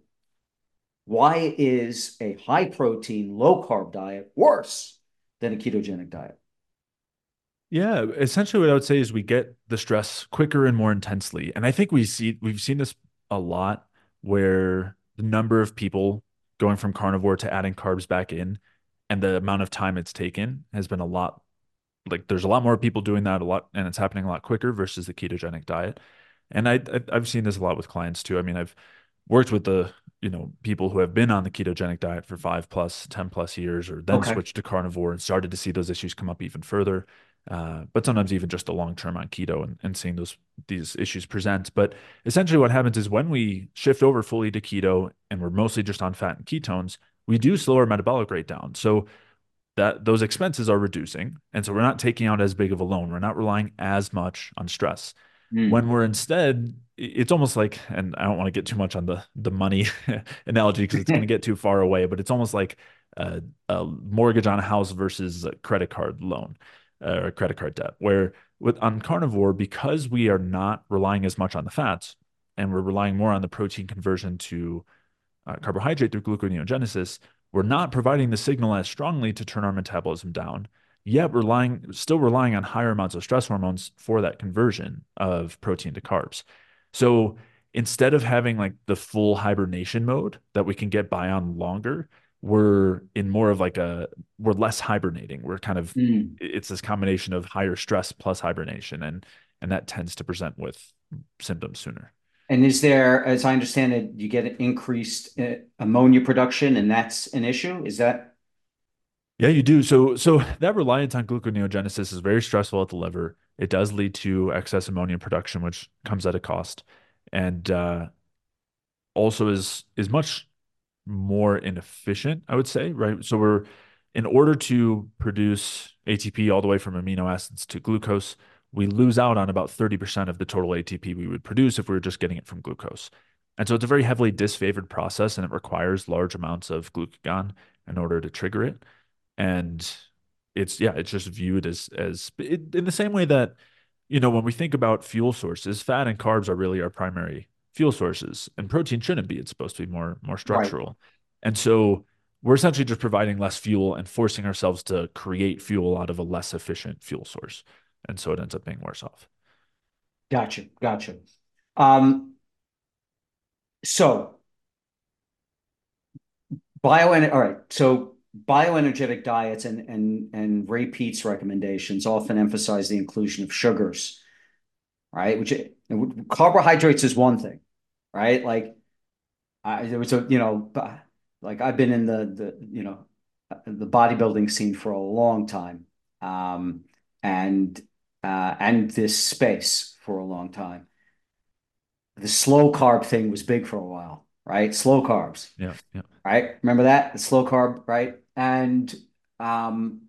why is a high protein, low carb diet worse than a ketogenic diet? Yeah, essentially what I would say is we get the stress quicker and more intensely. And I think we've seen this a lot where the number of people going from carnivore to adding carbs back in and the amount of time it's taken has been a lot, like there's a lot more people doing that a lot, and it's happening a lot quicker versus the ketogenic diet. And I've seen this a lot with clients too. I mean, I've worked with the, people who have been on the ketogenic diet for 5 plus, 10 plus years, or then Okay. switched to carnivore and started to see those issues come up even further. But sometimes even just the long term on keto and seeing these issues present. But essentially what happens is when we shift over fully to keto and we're mostly just on fat and ketones, we do slow our metabolic rate down. So that those expenses are reducing. And so we're not taking out as big of a loan. We're not relying as much on stress. When Mm. we're instead, it's almost like, and I don't want to get too much on the money analogy because it's going to get too far away, but it's almost like a mortgage on a house versus a credit card loan or a credit card debt, where on carnivore, because we are not relying as much on the fats and we're relying more on the protein conversion to carbohydrate through gluconeogenesis, we're not providing the signal as strongly to turn our metabolism down, yet still relying on higher amounts of stress hormones for that conversion of protein to carbs. So instead of having like the full hibernation mode that we can get by on longer, we're in more of like we're less hibernating. We're kind of, Mm. it's this combination of higher stress plus hibernation, and that tends to present with symptoms sooner. And is there, as I understand it, you get an increased ammonia production, and that's an issue? Is that Yeah, you do. So that reliance on gluconeogenesis is very stressful at the liver. It does lead to excess ammonia production, which comes at a cost, and also is much more inefficient, I would say, right? So we're in order to produce ATP all the way from amino acids to glucose, we lose out on about 30% of the total ATP we would produce if we were just getting it from glucose. And so it's a very heavily disfavored process, and it requires large amounts of glucagon in order to trigger it. And it's just viewed in the same way that, when we think about fuel sources, fat and carbs are really our primary fuel sources, and protein shouldn't be. It's supposed to be more right? structural. And so we're essentially just providing less fuel and forcing ourselves to create fuel out of a less efficient fuel source. And so it ends up being worse off. Gotcha, gotcha. Um, so all right. So bioenergetic diets and Ray Peat's recommendations often emphasize the inclusion of sugars, right? Which carbohydrates is one thing, right? Like there was like I've been in the bodybuilding scene for a long time, um, and and this space for a long time. the slow carb thing was big for a while, right? Slow carbs, Yeah. Yeah. right? Remember that? The slow carb, right? And um,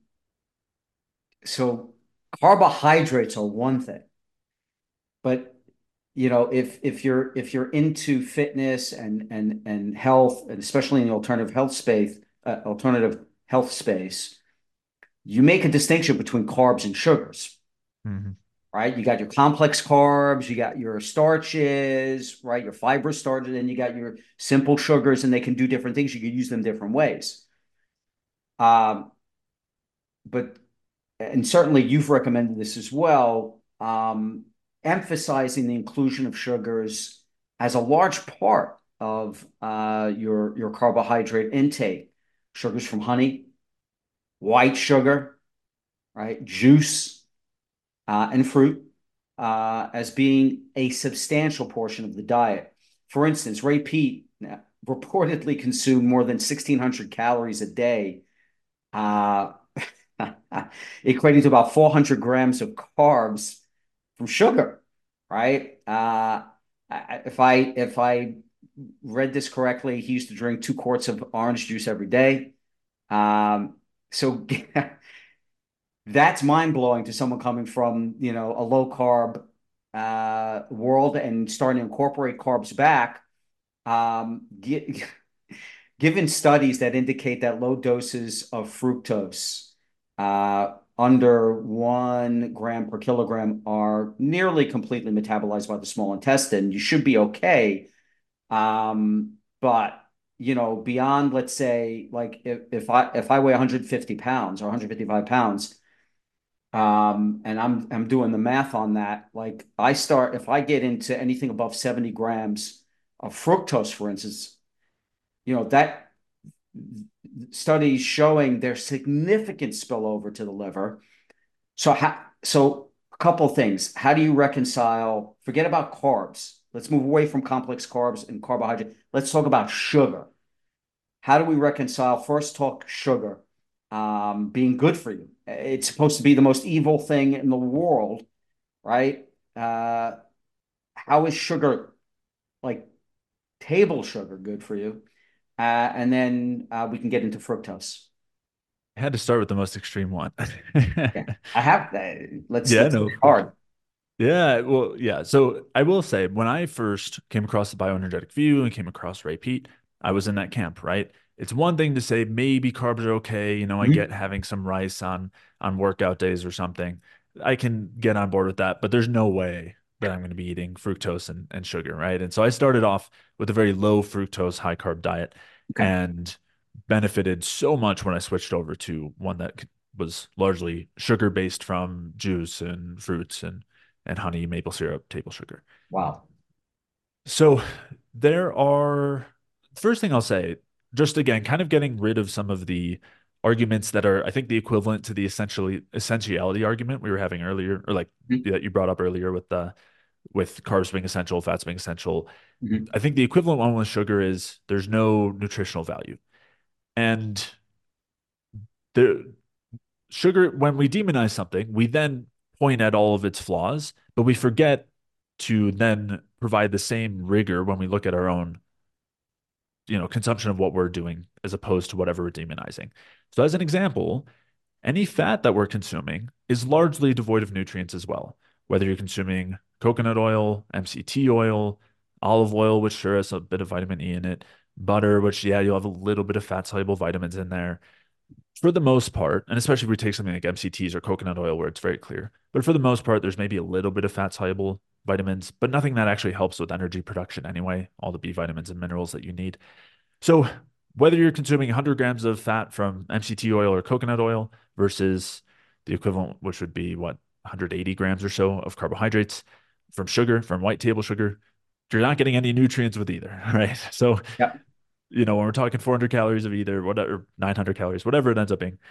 so carbohydrates are one thing, but if you're into fitness and health, and especially in the alternative health space, you make a distinction between carbs and sugars, Hmm. right? You got your complex carbs, you got your starches, right? Your fibrous starches, and you got your simple sugars, and they can do different things. You can use them different ways. Um, but and certainly you've recommended this as well, emphasizing the inclusion of sugars as a large part of your carbohydrate intake. Sugars from honey, white sugar, right? Juice, and fruit, as being a substantial portion of the diet. For instance, Ray Peat reportedly consumed more than 1,600 calories a day, uh, equating to about 400 grams of carbs from sugar, right? If I read this correctly, he used to drink 2 quarts of orange juice every day. So that's mind blowing to someone coming from a low carb world and starting to incorporate carbs back. Given studies that indicate that low doses of fructose, under 1 gram per kilogram, are nearly completely metabolized by the small intestine, you should be okay. But beyond, let's say, like if I weigh 150 pounds or 155 pounds, and I'm doing the math on that. Like if I get into anything above 70 grams of fructose, for instance, that studies showing there's significant spillover to the liver. So a couple of things. How do you reconcile? Forget about carbs. Let's move away from complex carbs and carbohydrate. Let's talk about sugar. How do we reconcile? First, talk sugar, being good for you. It's supposed to be the most evil thing in the world, right? Uh, how is sugar, like table sugar, good for you? And then we can get into fructose. I had to start with the most extreme one. Yeah, I have. Yeah, Let's no, hit of course. hard. Yeah, well, yeah. So I will say, when I first came across the bioenergetic view and came across Ray Peat, I was in that camp, right? It's one thing to say maybe carbs are okay. I get Mhm. having some rice on workout days or something. I can get on board with that, but there's no way that I'm going to be eating fructose and sugar, right? And so I started off with a very low fructose, high carb diet Okay. and benefited so much when I switched over to one that was largely sugar based from juice and fruits and honey, maple syrup, table sugar. Wow. So there are, first thing I'll say, just again, kind of getting rid of some of the arguments that are, I think, the equivalent to the essentiality argument we were having earlier, or like Mhm. that you brought up earlier with carbs being essential, fats being essential. Mhm. I think the equivalent one with sugar is there's no nutritional value. And the sugar, when we demonize something, we then point at all of its flaws, but we forget to then provide the same rigor when we look at our own, consumption of what we're doing as opposed to whatever we're demonizing. So, as an example, any fat that we're consuming is largely devoid of nutrients as well. Whether you're consuming coconut oil, MCT oil, olive oil, which sure has a bit of vitamin E in it, butter, which, yeah, you'll have a little bit of fat soluble vitamins in there, for the most part, and especially if we take something like MCTs or coconut oil where it's very clear, but for the most part, there's maybe a little bit of fat soluble vitamins, but nothing that actually helps with energy production anyway, all the B vitamins and minerals that you need. So, whether you're consuming 100 grams of fat from MCT oil or coconut oil versus the equivalent, which would be what, 180 grams or so of carbohydrates from sugar, from white table sugar, you're not getting any nutrients with either, right? So, Yeah. when we're talking 400 calories of either, whatever, 900 calories, whatever it ends up being,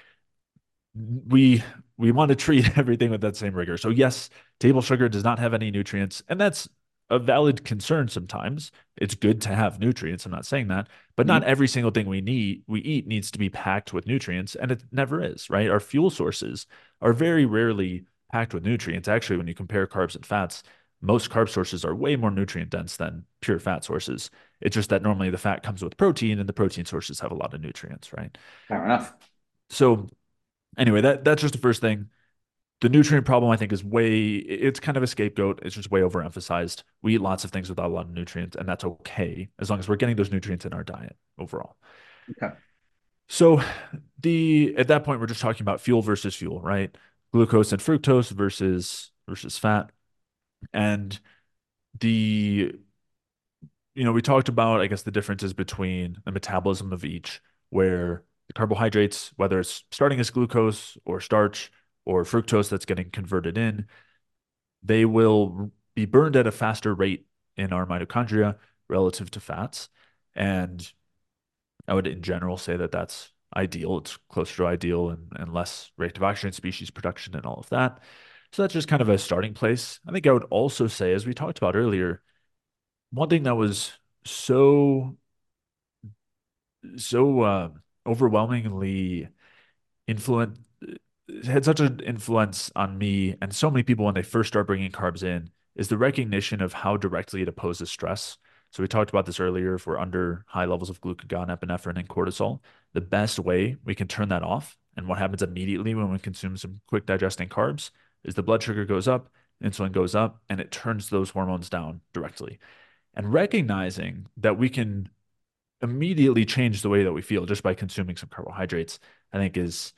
we we want to treat everything with that same rigor. So yes, table sugar does not have any nutrients, and that's a valid concern sometimes. It's good to have nutrients. I'm not saying that, but not Mhm. every single thing we eat needs to be packed with nutrients, and it never is, right? Our fuel sources are very rarely packed with nutrients. Actually, when you compare carbs and fats, most carb sources are way more nutrient dense than pure fat sources. It's just that normally the fat comes with protein and the protein sources have a lot of nutrients, right? Fair enough. So anyway, that's just the first thing. The nutrient problem, I think, is it's kind of a scapegoat. It's just way overemphasized. We eat lots of things without a lot of nutrients, and that's okay as long as we're getting those nutrients in our diet overall. Okay. So at that point, we're just talking about fuel versus fuel, right? Glucose and fructose versus fat. And the we talked about, I guess, the differences between the metabolism of each, where the carbohydrates, whether it's starting as glucose or starch or fructose that's getting converted in, they will be burned at a faster rate in our mitochondria relative to fats. And I would, in general, say that that's ideal. It's closer to ideal and less reactive oxygen species production and all of that. So that's just kind of a starting place. I think I would also say, as we talked about earlier, one thing that was so overwhelmingly influent had such an influence on me and so many people when they first start bringing carbs in is the recognition of how directly it opposes stress. So we talked about this earlier. If we're under high levels of glucagon, epinephrine, and cortisol, the best way we can turn that off, and what happens immediately when we consume some quick digesting carbs, is the blood sugar goes up, insulin goes up, and it turns those hormones down directly. And recognizing that we can immediately change the way that we feel just by consuming some carbohydrates, I think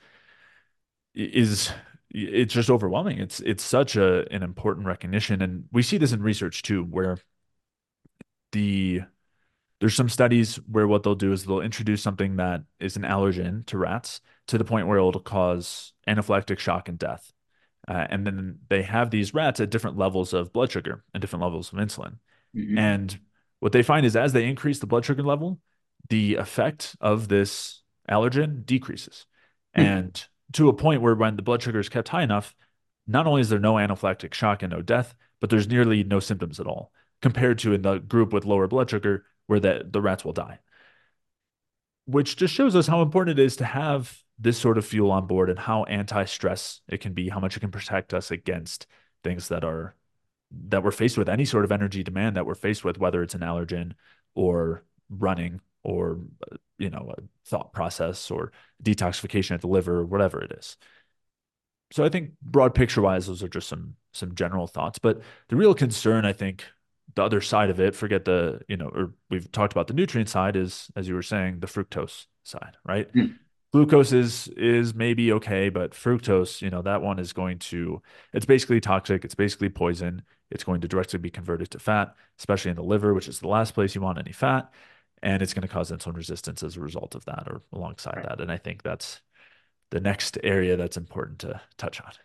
is it's just overwhelming. It's such an important recognition, and we see this in research too, where the there's some studies where what they'll do is they'll introduce something that is an allergen to rats to the point where it'll cause anaphylactic shock and death. And then they have these rats at different levels of blood sugar and different levels of insulin. Hmm. And what they find is as they increase the blood sugar level, the effect of this allergen decreases. And to a point where when the blood sugar is kept high enough, not only is there no anaphylactic shock and no death, but there's nearly no symptoms at all, compared to in the group with lower blood sugar where the rats will die. Which just shows us how important it is to have this sort of fuel on board and how anti-stress it can be, how much it can protect us against things that we're faced with, any sort of energy demand that we're faced with, whether it's an allergen or running or a thought process or detoxification at the liver or whatever it is. So I think broad picture wise, those are just some general thoughts. But the real concern, I think, the other side of it, forget or we've talked about the nutrient side, is, as you were saying, the fructose side, right? Glucose is maybe okay, but fructose, that one is it's basically toxic, it's basically poison. It's going to directly be converted to fat, especially in the liver, which is the last place you want any fat, and it's going to cause insulin resistance as a result of that or alongside Right. that. And I think that's the next area that's important to touch on.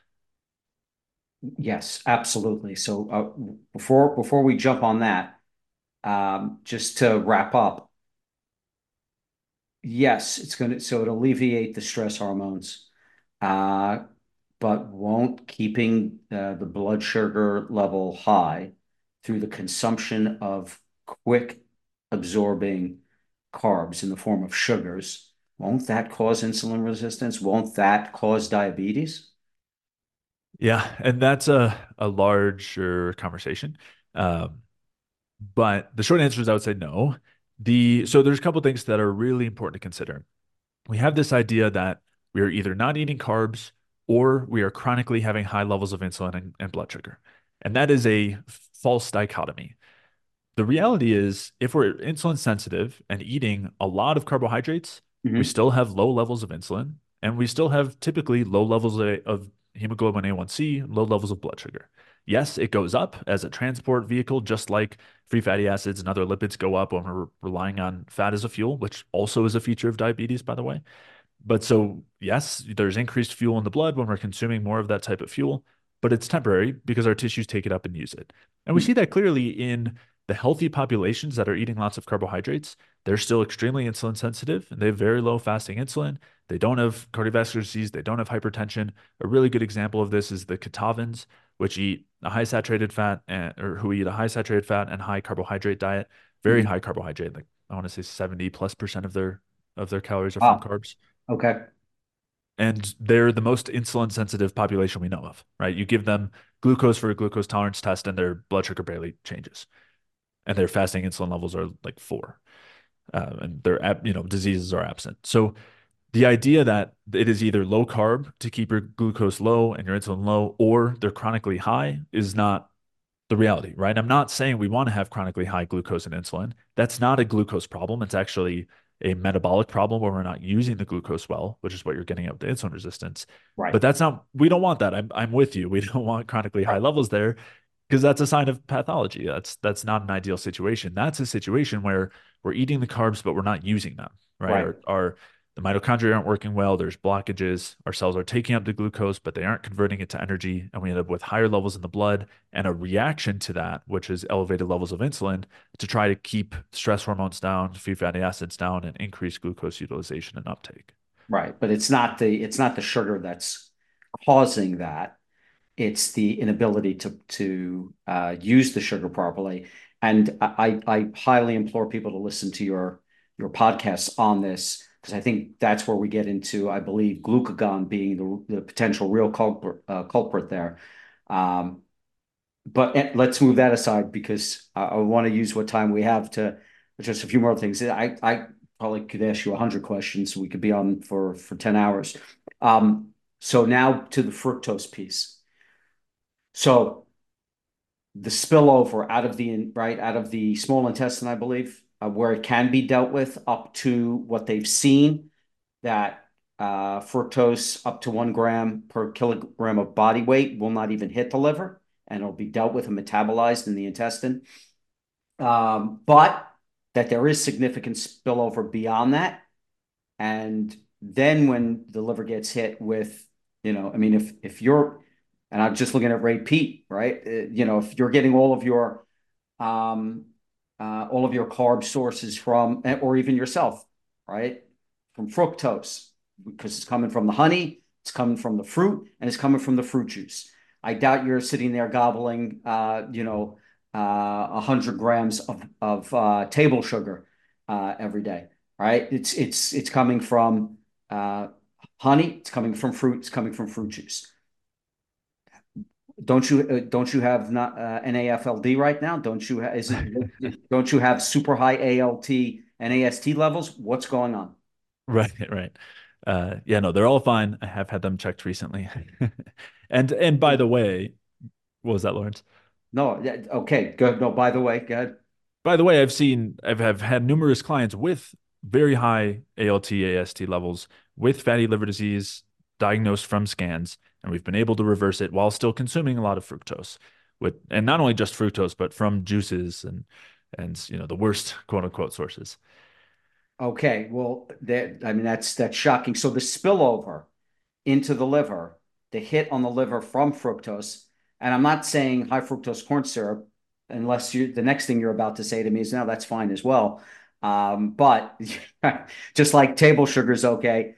Yes, absolutely. So before we jump on that, just to wrap up, yes, it's going to so it alleviate the stress hormones, uh, but won't keeping the blood sugar level high through the consumption of quick absorbing carbs in the form of sugars. Won't that cause insulin resistance? Won't that cause diabetes? Yeah, and that's a larger conversation. Um, but the short answer is I would say no. So there's a couple things that are really important to consider. We have this idea that we are either not eating carbs or we are chronically having high levels of insulin and blood sugar. And that is a false dichotomy. The reality is, if we're insulin sensitive and eating a lot of carbohydrates, we Hmm. still have low levels of insulin and we still have typically low levels of hemoglobin A1C, low levels of blood sugar. Yes, it goes up as a transport vehicle, just like free fatty acids and other lipids go up when we're relying on fat as a fuel, which also is a feature of diabetes, by the way. But so, yes, there's increased fuel in the blood when we're consuming more of that type of fuel, but it's temporary because our tissues take it up and use it. And we see that clearly in the healthy populations that are eating lots of carbohydrates. They're still extremely insulin sensitive and they have very low fasting insulin. They don't have cardiovascular disease. They don't have hypertension. A really good example of this is the Ketavans, which eat a high saturated fat or who eat a high saturated fat and high carbohydrate diet, very Hmm. high carbohydrate, like I want to say 70+% of their calories are from Wow. carbs. Okay. and they're the most insulin sensitive population we know of, right? You give them glucose for a glucose tolerance test, and their blood sugar barely changes, and their fasting insulin levels are like 4, and their diseases are absent. So the idea that it is either low carb to keep your glucose low and your insulin low, or they're chronically high is not the reality, right? I'm not saying we want to have chronically high glucose and insulin. That's not a glucose problem. It's actually a metabolic problem where we're not using the glucose well, which is what you're getting at with the insulin resistance. Right. But that's not, we don't want that. I'm with you. We don't want chronically high Right. levels there because that's a sign of pathology. That's not an ideal situation. That's a situation where we're eating the carbs, but we're not using them, right? Right. Our the mitochondria aren't working well. There's blockages. Our cells are taking up the glucose, but they aren't converting it to energy. And we end up with higher levels in the blood and a reaction to that, which is elevated levels of insulin to try to keep stress hormones down, free fatty acids down, and increase glucose utilization and uptake. Right. But it's not the sugar that's causing that. It's the inability to use the sugar properly. And I highly implore people to listen to your podcasts on this because I think that's where we get into, I believe, glucagon being the potential real culprit there. Um, but let's move that aside because I want to use what time we have to just a few more things. I probably could ask you 100 questions. We could be on for 10 hours. So now to the fructose piece. So the spillover out of the small intestine, I believe, where it can be dealt with up to what they've seen that fructose up to 1 gram per kilogram of body weight will not even hit the liver and it'll be dealt with and metabolized in the intestine. But that there is significant spillover beyond that. And then when the liver gets hit with, I mean, if you're, and I'm just looking at Ray Peat, right? If you're getting um, all of your carb sources from, or even yourself, right, from fructose, because it's coming from the honey, it's coming from the fruit, and it's coming from the fruit juice. I doubt you're sitting there gobbling, 100 grams of table sugar every day, right? It's coming from uh, honey. It's coming from fruit. It's coming from fruit juice. Don't you have not NAFLD right now? Don't you is it don't you have super high ALT and AST levels? What's going on? Right, right. Yeah, no, they're all fine. I have had them checked recently. And by the way, what was that, Lawrence? No, okay, good. No, by the way, good. By the way, I've have had numerous clients with very high ALT, AST levels with fatty liver disease diagnosed from scans, and we've been able to reverse it while still consuming a lot of fructose. And not only just fructose, but from juices and the worst quote unquote sources. Okay, well, I mean that's shocking. So the spillover into the liver, the hit on the liver from fructose, and I'm not saying high fructose corn syrup, unless the next thing you're about to say to me is no, that's fine as well. But just like table sugar is okay,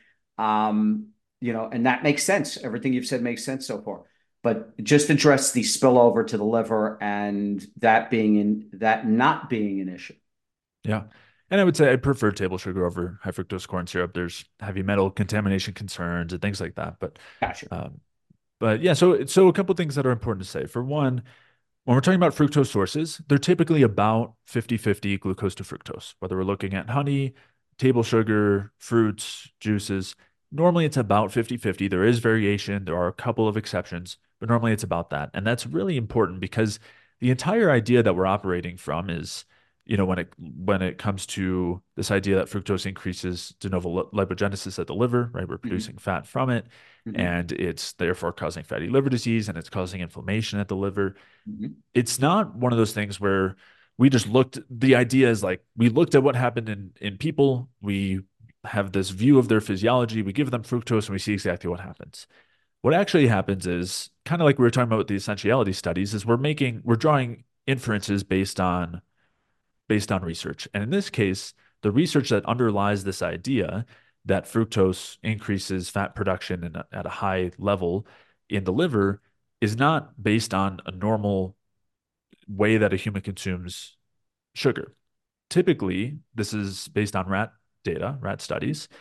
and that makes sense. Everything you've said makes sense so far. But just address the spillover to the liver and that not being an issue. Yeah. And I would say I prefer table sugar over high fructose corn syrup. There's heavy metal contamination concerns and things like that. Gotcha. Um, but yeah, so a couple things that are important to say. For one, when we're talking about fructose sources, they're typically about 50-50 glucose to fructose, whether we're looking at honey, table sugar, fruits, juices. Normally it's about 50-50. There is variation. There are a couple of exceptions, but normally it's about that. And that's really important because the entire idea that we're operating from is, when it comes to this idea that fructose increases de novo lipogenesis at the liver, right? We're Hmm. producing fat from it, Hmm. and it's therefore causing fatty liver disease and it's causing inflammation at the liver. Hmm. It's not one of those things where the idea is like we looked at what happened in people, we have this view of their physiology, we give them fructose and we see exactly what happens. What actually happens is kind of like we were talking about with the essentiality studies, is we're drawing inferences based on research. And in this case, the research that underlies this idea that fructose increases fat production at a high level in the liver is not based on a normal way that a human consumes sugar. Typically, this is based on rat data, rat studies,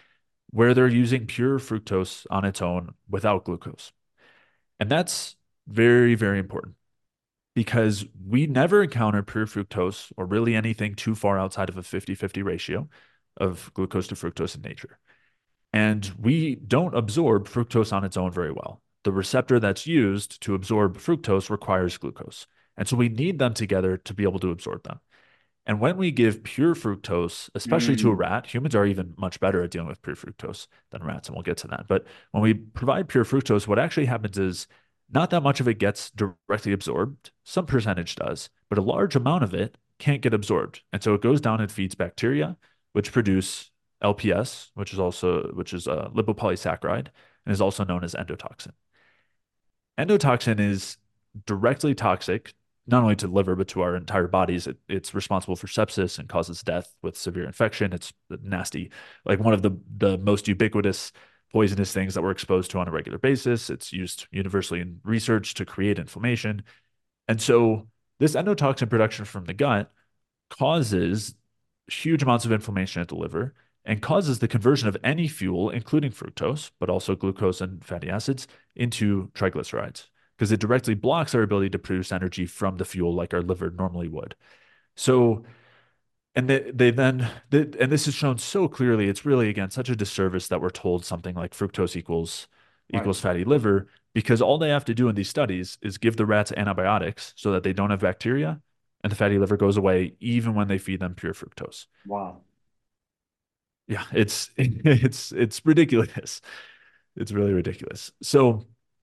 where they're using pure fructose on its own without glucose. And that's very, very important because we never encounter pure fructose or really anything too far outside of a 50-50 ratio of glucose to fructose in nature. And we don't absorb fructose on its own very well. The receptor that's used to absorb fructose requires glucose. And so we need them together to be able to absorb them. And when we give pure fructose, especially to a Mm, rat, humans are even much better at dealing with pure fructose than rats, and we'll get to that. But when we provide pure fructose, what actually happens is not that much of it gets directly absorbed. Some percentage does, but a large amount of it can't get absorbed. And so it goes down and feeds bacteria, which produce LPS, which is a lipopolysaccharide, and is also known as endotoxin. Endotoxin is directly toxic, not only to the liver, but to our entire bodies. It's responsible for sepsis and causes death with severe infection. It's nasty, like one of the most ubiquitous poisonous things that we're exposed to on a regular basis. It's used universally in research to create inflammation. And so this endotoxin production from the gut causes huge amounts of inflammation at the liver and causes the conversion of any fuel, including fructose, but also glucose and fatty acids, into triglycerides because it directly blocks our ability to produce energy from the fuel like our liver normally would. So, and and this is shown so clearly, it's really, again, such a disservice that we're told something like fructose right. equals fatty liver because all they have to do in these studies is give the rats antibiotics so that they don't have bacteria and the fatty liver goes away even when they feed them pure fructose. Wow. Yeah, it's it's ridiculous. It's really ridiculous. So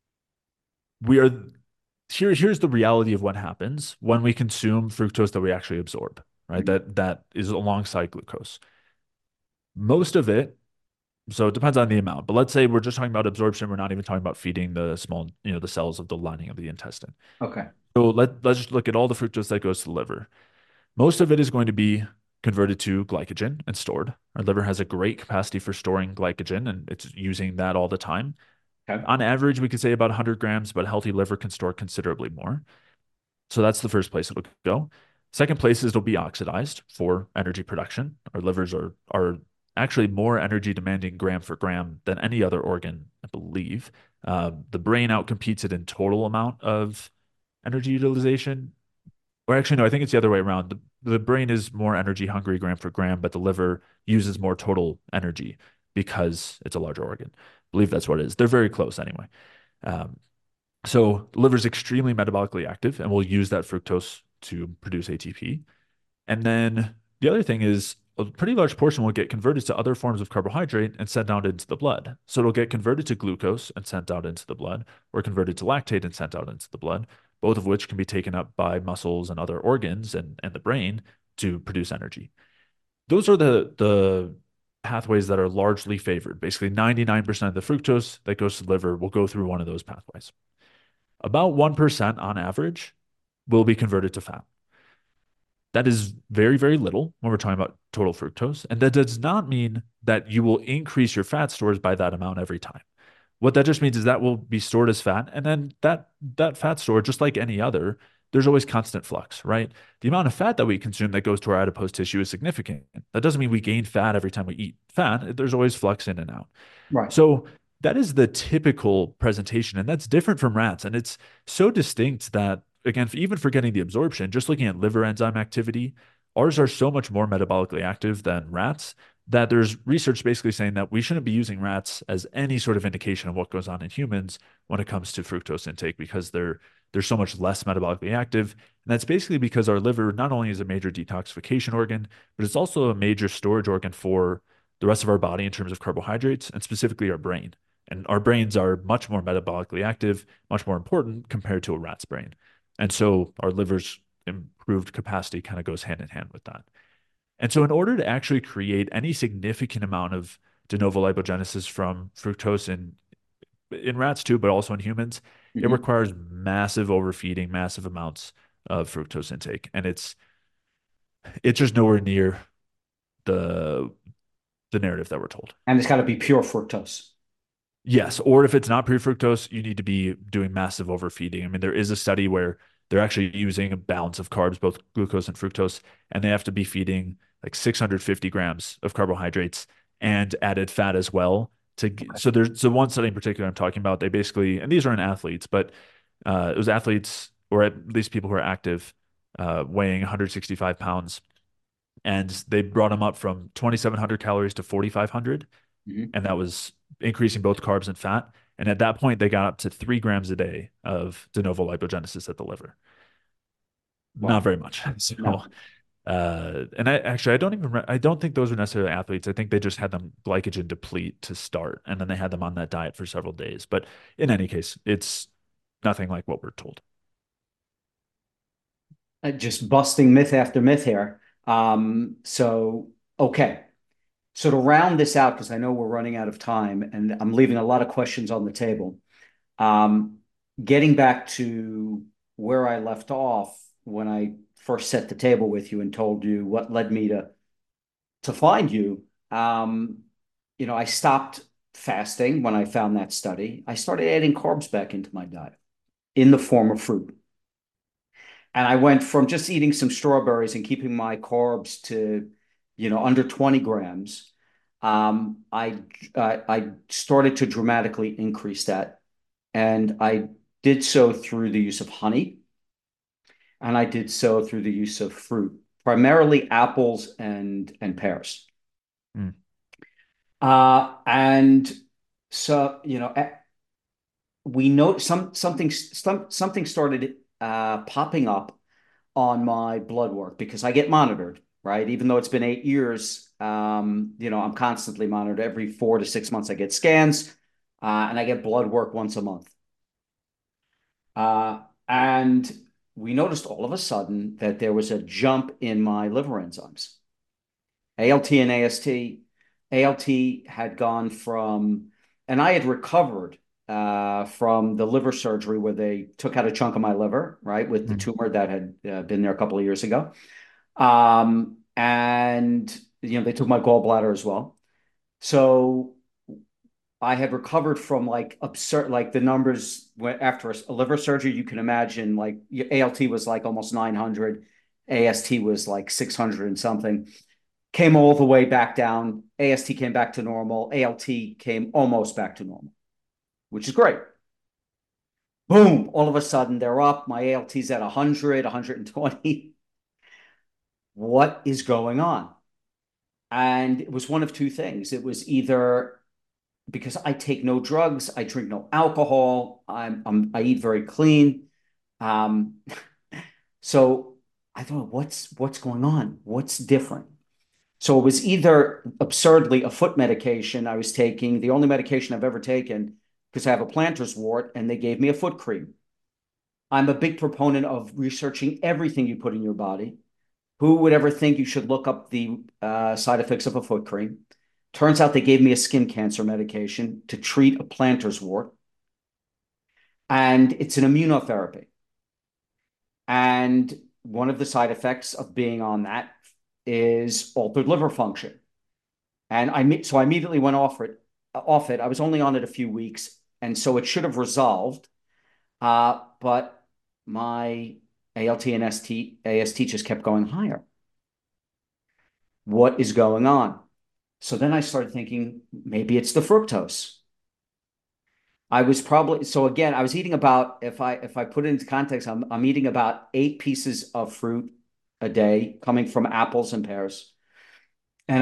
we are here's the reality of what happens when we consume fructose that we actually absorb, right? Mhm. That is alongside glucose. Most of it, so it depends on the amount, but let's say we're just talking about absorption, we're not even talking about feeding the small, the cells of the lining of the intestine. Okay. So let's just look at all the fructose that goes to the liver. Most of it is going to be converted to glycogen and stored. Our liver has a great capacity for storing glycogen, and it's using that all the time. Okay. On average, we could say about 100 grams, but a healthy liver can store considerably more. So that's the first place it'll go. Second place is it'll be oxidized for energy production. Our livers are actually more energy demanding gram for gram than any other organ, I believe. The brain outcompetes it in total amount of energy utilization. Or actually, no, I think it's the other way around. The brain is more energy hungry gram for gram, but the liver uses more total energy because it's a larger organ. I believe that's what it is. They're very close anyway. Um, so the liver is extremely metabolically active and will use that fructose to produce ATP. And then the other thing is a pretty large portion will get converted to other forms of carbohydrate and sent out into the blood. So it'll get converted to glucose and sent out into the blood, or converted to lactate and sent out into the blood, both of which can be taken up by muscles and other organs and the brain to produce energy. Those are the pathways that are largely favored. Basically, 99% of the fructose that goes to the liver will go through one of those pathways. About 1% on average will be converted to fat. That is very, very little when we're talking about total fructose. And that does not mean that you will increase your fat stores by that amount every time. What that just means is that will be stored as fat. And then that fat store, just like any other, there's always constant flux, right? The amount of fat that we consume that goes to our adipose tissue is significant. That doesn't mean we gain fat every time we eat fat. There's always flux in and out. Right. So that is the typical presentation, and that's different from rats. And it's so distinct that, again, even for getting the absorption, just looking at liver enzyme activity, ours are so much more metabolically active than rats that there's research basically saying that we shouldn't be using rats as any sort of indication of what goes on in humans when it comes to fructose intake because they're so much less metabolically active. And that's basically because our liver not only is a major detoxification organ, but it's also a major storage organ for the rest of our body in terms of carbohydrates and specifically our brain. And our brains are much more metabolically active, much more important compared to a rat's brain. And so our liver's improved capacity kind of goes hand in hand with that. And so, in order to actually create any significant amount of de novo lipogenesis from fructose in rats too, but also in humans, it Hmm. requires massive overfeeding, massive amounts of fructose intake, and it's just nowhere near the the narrative that we're told. And it's got to be pure fructose. Yes, or if it's not pre-fructose, you need to be doing massive overfeeding. I mean, there is a study where they're actually using a balance of carbs, both glucose and fructose, and they have to be feeding like 650 grams of carbohydrates and added fat as well. So there's so one study in particular I'm talking about. They basically, and these aren't athletes, but it was athletes or at least people who are active, weighing 165 pounds, and they brought them up from 2,700 calories to 4,500, Mhm. and that was increasing both carbs and fat. And at that point, they got up to 3 grams a day of de novo lipogenesis at the liver. Not Wow. very much. So, No. and I actually, I don't think those were necessarily athletes. I think they just had them glycogen deplete to start, and then they had them on that diet for several days. But in any case, it's nothing like what we're told. Just busting myth after myth here. Okay. So to round this out, because I know we're running out of time and I'm leaving a lot of questions on the table. Um, Getting back to where I left off when I first set the table with you and told you what led me to find you. I stopped fasting when I found that study. I started adding carbs back into my diet in the form of fruit. And I went from just eating some strawberries and keeping my carbs to, under 20 grams. I started to dramatically increase that, and I did so through the use of honey, and I did so through the use of fruit, primarily apples and pears. Mm. And so, we know something started popping up on my blood work because I get monitored, right? Even though it's been 8 years, I'm constantly monitored. Every 4 to 6 months, I get scans, and I get blood work once a month. And we noticed all of a sudden that there was a jump in my liver enzymes, ALT and AST. ALT had gone from, and I had recovered from the liver surgery where they took out a chunk of my liver, right, with the Mm. tumor that had been there a couple of years ago. And they took my gallbladder as well. So I had recovered from like absurd, like the numbers after a liver surgery. You can imagine like ALT was like almost 900, AST was like 600 and something. Came all the way back down. AST came back to normal. ALT came almost back to normal, which is great. Boom! All of a sudden they're up. My ALT's at 100, 120. What is going on? And it was one of two things. It was either because I take no drugs, I drink no alcohol, I eat very clean. Um, so I thought, what's going on? What's different? So it was either absurdly a foot medication I was taking, the only medication I've ever taken because I have a plantar's wart, and they gave me a foot cream. I'm a big proponent of researching everything you put in your body. Who would ever think you should look up the side effects of a foot cream? Turns out they gave me a skin cancer medication to treat a plantar's wart, and it's an immunotherapy. And one of the side effects of being on that is altered liver function. And I immediately went off it. Off it. I was only on it a few weeks, and so it should have resolved. But my ALT and AST just kept going higher. What is going on? So then I started thinking maybe it's the fructose. I was probably so again, I was eating about if I put it into context, I'm eating about 8 pieces of fruit a day coming from apples and pears. And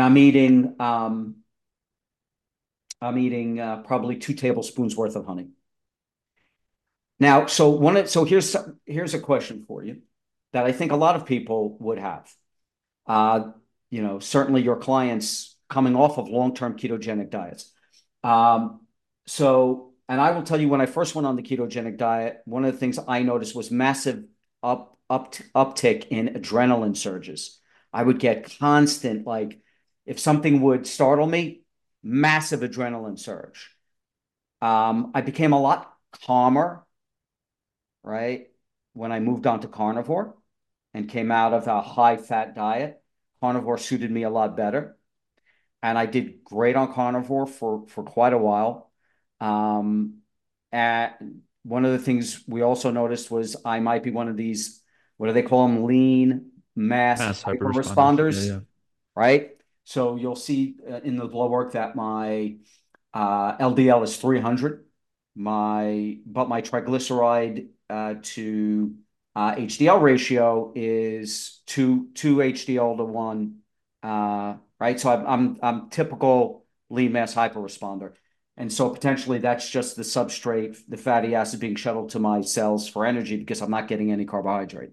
I'm eating probably 2 tablespoons worth of honey. Now, here's a question for you that I think a lot of people would have. Uh, Certainly your clients coming off of long-term ketogenic diets. Um, and I will tell you, when I first went on the ketogenic diet, one of the things I noticed was massive uptick in adrenaline surges. I would get constant, like, if something would startle me, massive adrenaline surge. I became a lot calmer, right, when I moved on to carnivore and came out of a high fat diet. Carnivore suited me a lot better, and I did great on carnivore for quite a while. Um, and one of the things we also noticed was I might be one of these, what do they call them? Lean mass Mass hyper hyper responders. Yeah, responders, yeah. right? So you'll see in the blood work that my LDL is 300. My triglyceride to HDL ratio is two HDL to one. Right. So I'm typical lean mass hyperresponder. And so potentially that's just the substrate, the fatty acid being shuttled to my cells for energy because I'm not getting any carbohydrate.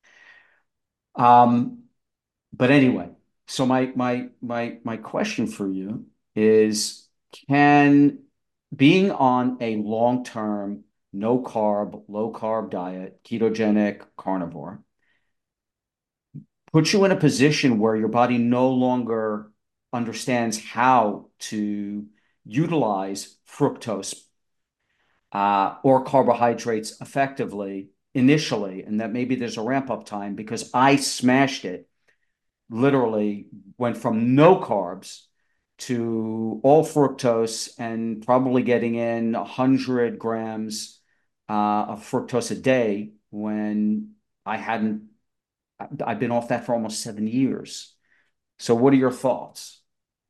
Um, but anyway, so my question for you is, can being on a long-term no carb, low carb diet, ketogenic carnivore, put you in a position where your body no longer understands how to utilize fructose or carbohydrates effectively initially, and that maybe there's a ramp up time because I smashed it, literally went from no carbs to all fructose and probably getting in 100 grams of fructose a day when I hadn't, I've been off that for almost 7 years. So, what are your thoughts?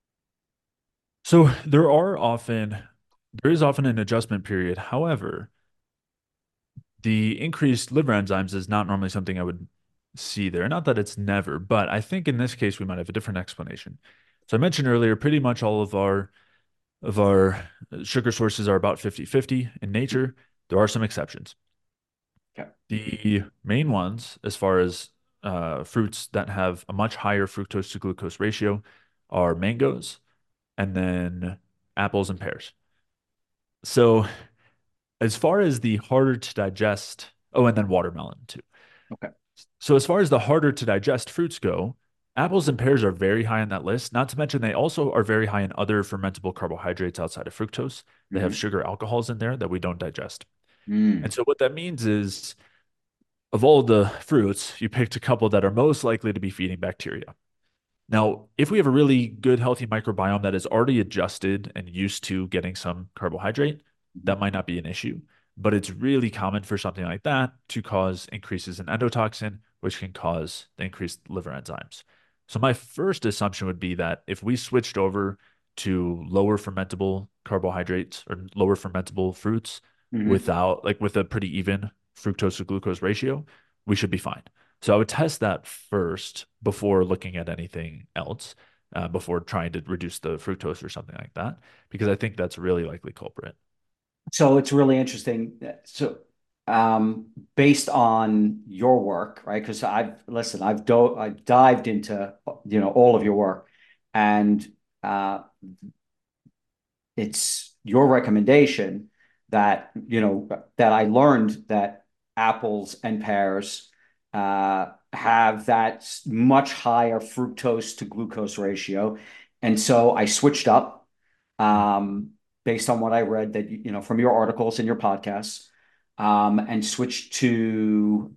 So there is often an adjustment period. However, the increased liver enzymes is not normally something I would see there. Not that it's never, but I think in this case we might have a different explanation. So I mentioned earlier, pretty much all of our sugar sources are about 50-50 in nature. There are some exceptions. Okay. The main ones, as far as fruits that have a much higher fructose to glucose ratio, are mangoes and then apples and pears. So, as far as the harder to digest, oh, and then watermelon too. Okay. So, as far as the harder to digest fruits go, apples and pears are very high on that list. Not to mention, they also are very high in other fermentable carbohydrates outside of fructose. They have Mm-hmm. sugar alcohols in there that we don't digest. And Mm. so, what that means is, of all the fruits, you picked a couple that are most likely to be feeding bacteria. Now, if we have a really good, healthy microbiome that is already adjusted and used to getting some carbohydrate, that might not be an issue. But it's really common for something like that to cause increases in endotoxin, which can cause the increased liver enzymes. So, my first assumption would be that if we switched over to lower fermentable carbohydrates or lower fermentable fruits Mm-hmm. without, like with a pretty even fructose to glucose ratio, we should be fine. So I would test that first before looking at anything else, before trying to reduce the fructose or something like that, because I think that's a really likely culprit. So it's really interesting. So, based on your work, right? Because I've dived into all of your work, and uh, it's your recommendation that that I learned that apples and pears have that much higher fructose to glucose ratio, and so I switched up um, based on what I read that from your articles and your podcasts, and switched to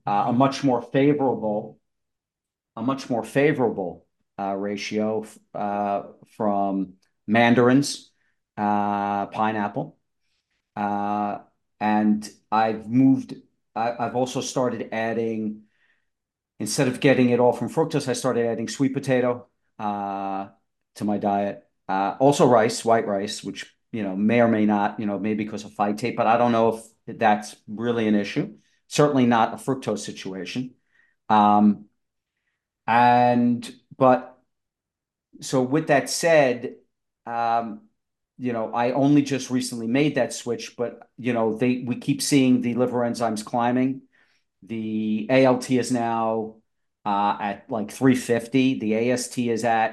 a much more favorable ratio from mandarins, pineapple, uh, and I've also started adding, instead of getting it all from fructose, I started adding sweet potato to my diet. Also rice, white rice, which may or may not, maybe because of phytate, but I don't know if that's really an issue. Certainly not a fructose situation. Um, and but so with that said, um, I only just recently made that switch, but we keep seeing the liver enzymes climbing. The ALT is now at like 350. The AST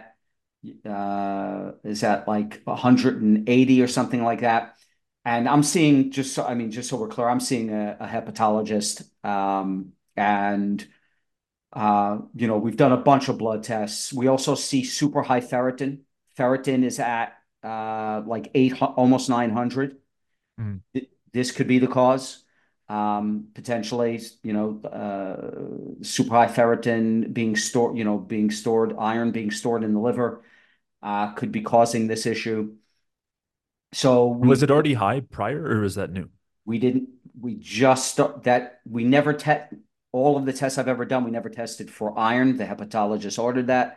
is at like 180 or something like that. And I'm seeing, just so we're clear, I'm seeing a hepatologist, and we've done a bunch of blood tests. We also see super high ferritin. Ferritin is at like almost 900. Mm. This could be the cause. Potentially, super high ferritin being stored, iron being stored in the liver, could be causing this issue. So Was it already high prior, or is that new? we didn't, we just start that we never test all of the tests I've ever done. We never tested for iron. The hepatologist ordered that.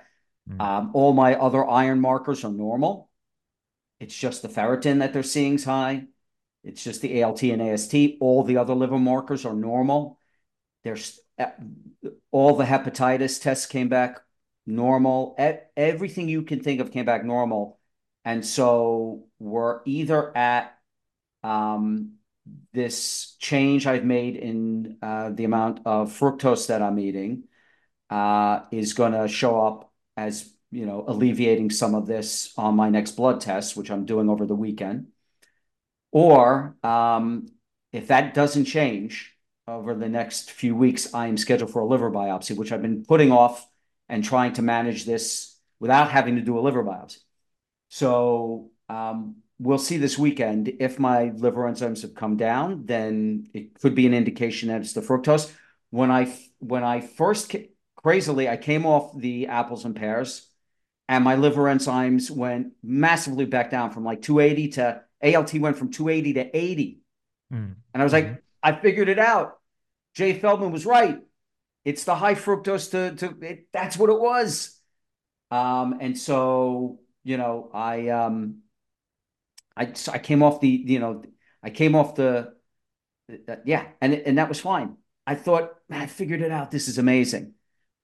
Mm. All my other iron markers are normal. It's just the ferritin that they're seeing is high. It's just the ALT and AST. All the other liver markers are normal. There's all the hepatitis tests came back normal. Everything you can think of came back normal. And so we're either at um, this change I've made in the amount of fructose that I'm eating is going to show up as, alleviating some of this on my next blood test, which I'm doing over the weekend. Or if that doesn't change over the next few weeks, I am scheduled for a liver biopsy, which I've been putting off and trying to manage this without having to do a liver biopsy. So we'll see this weekend. If my liver enzymes have come down, then it could be an indication that it's the fructose. When I first crazily, I came off the apples and pears, and my liver enzymes went massively back down from like 280 to ALT went from 280 to 80. Mm. And I was Mhm. like, I figured it out. Jay Feldman was right. It's the high fructose that's what it was. And so, I came off I came off yeah, and that was fine. I thought, I figured it out. This is amazing.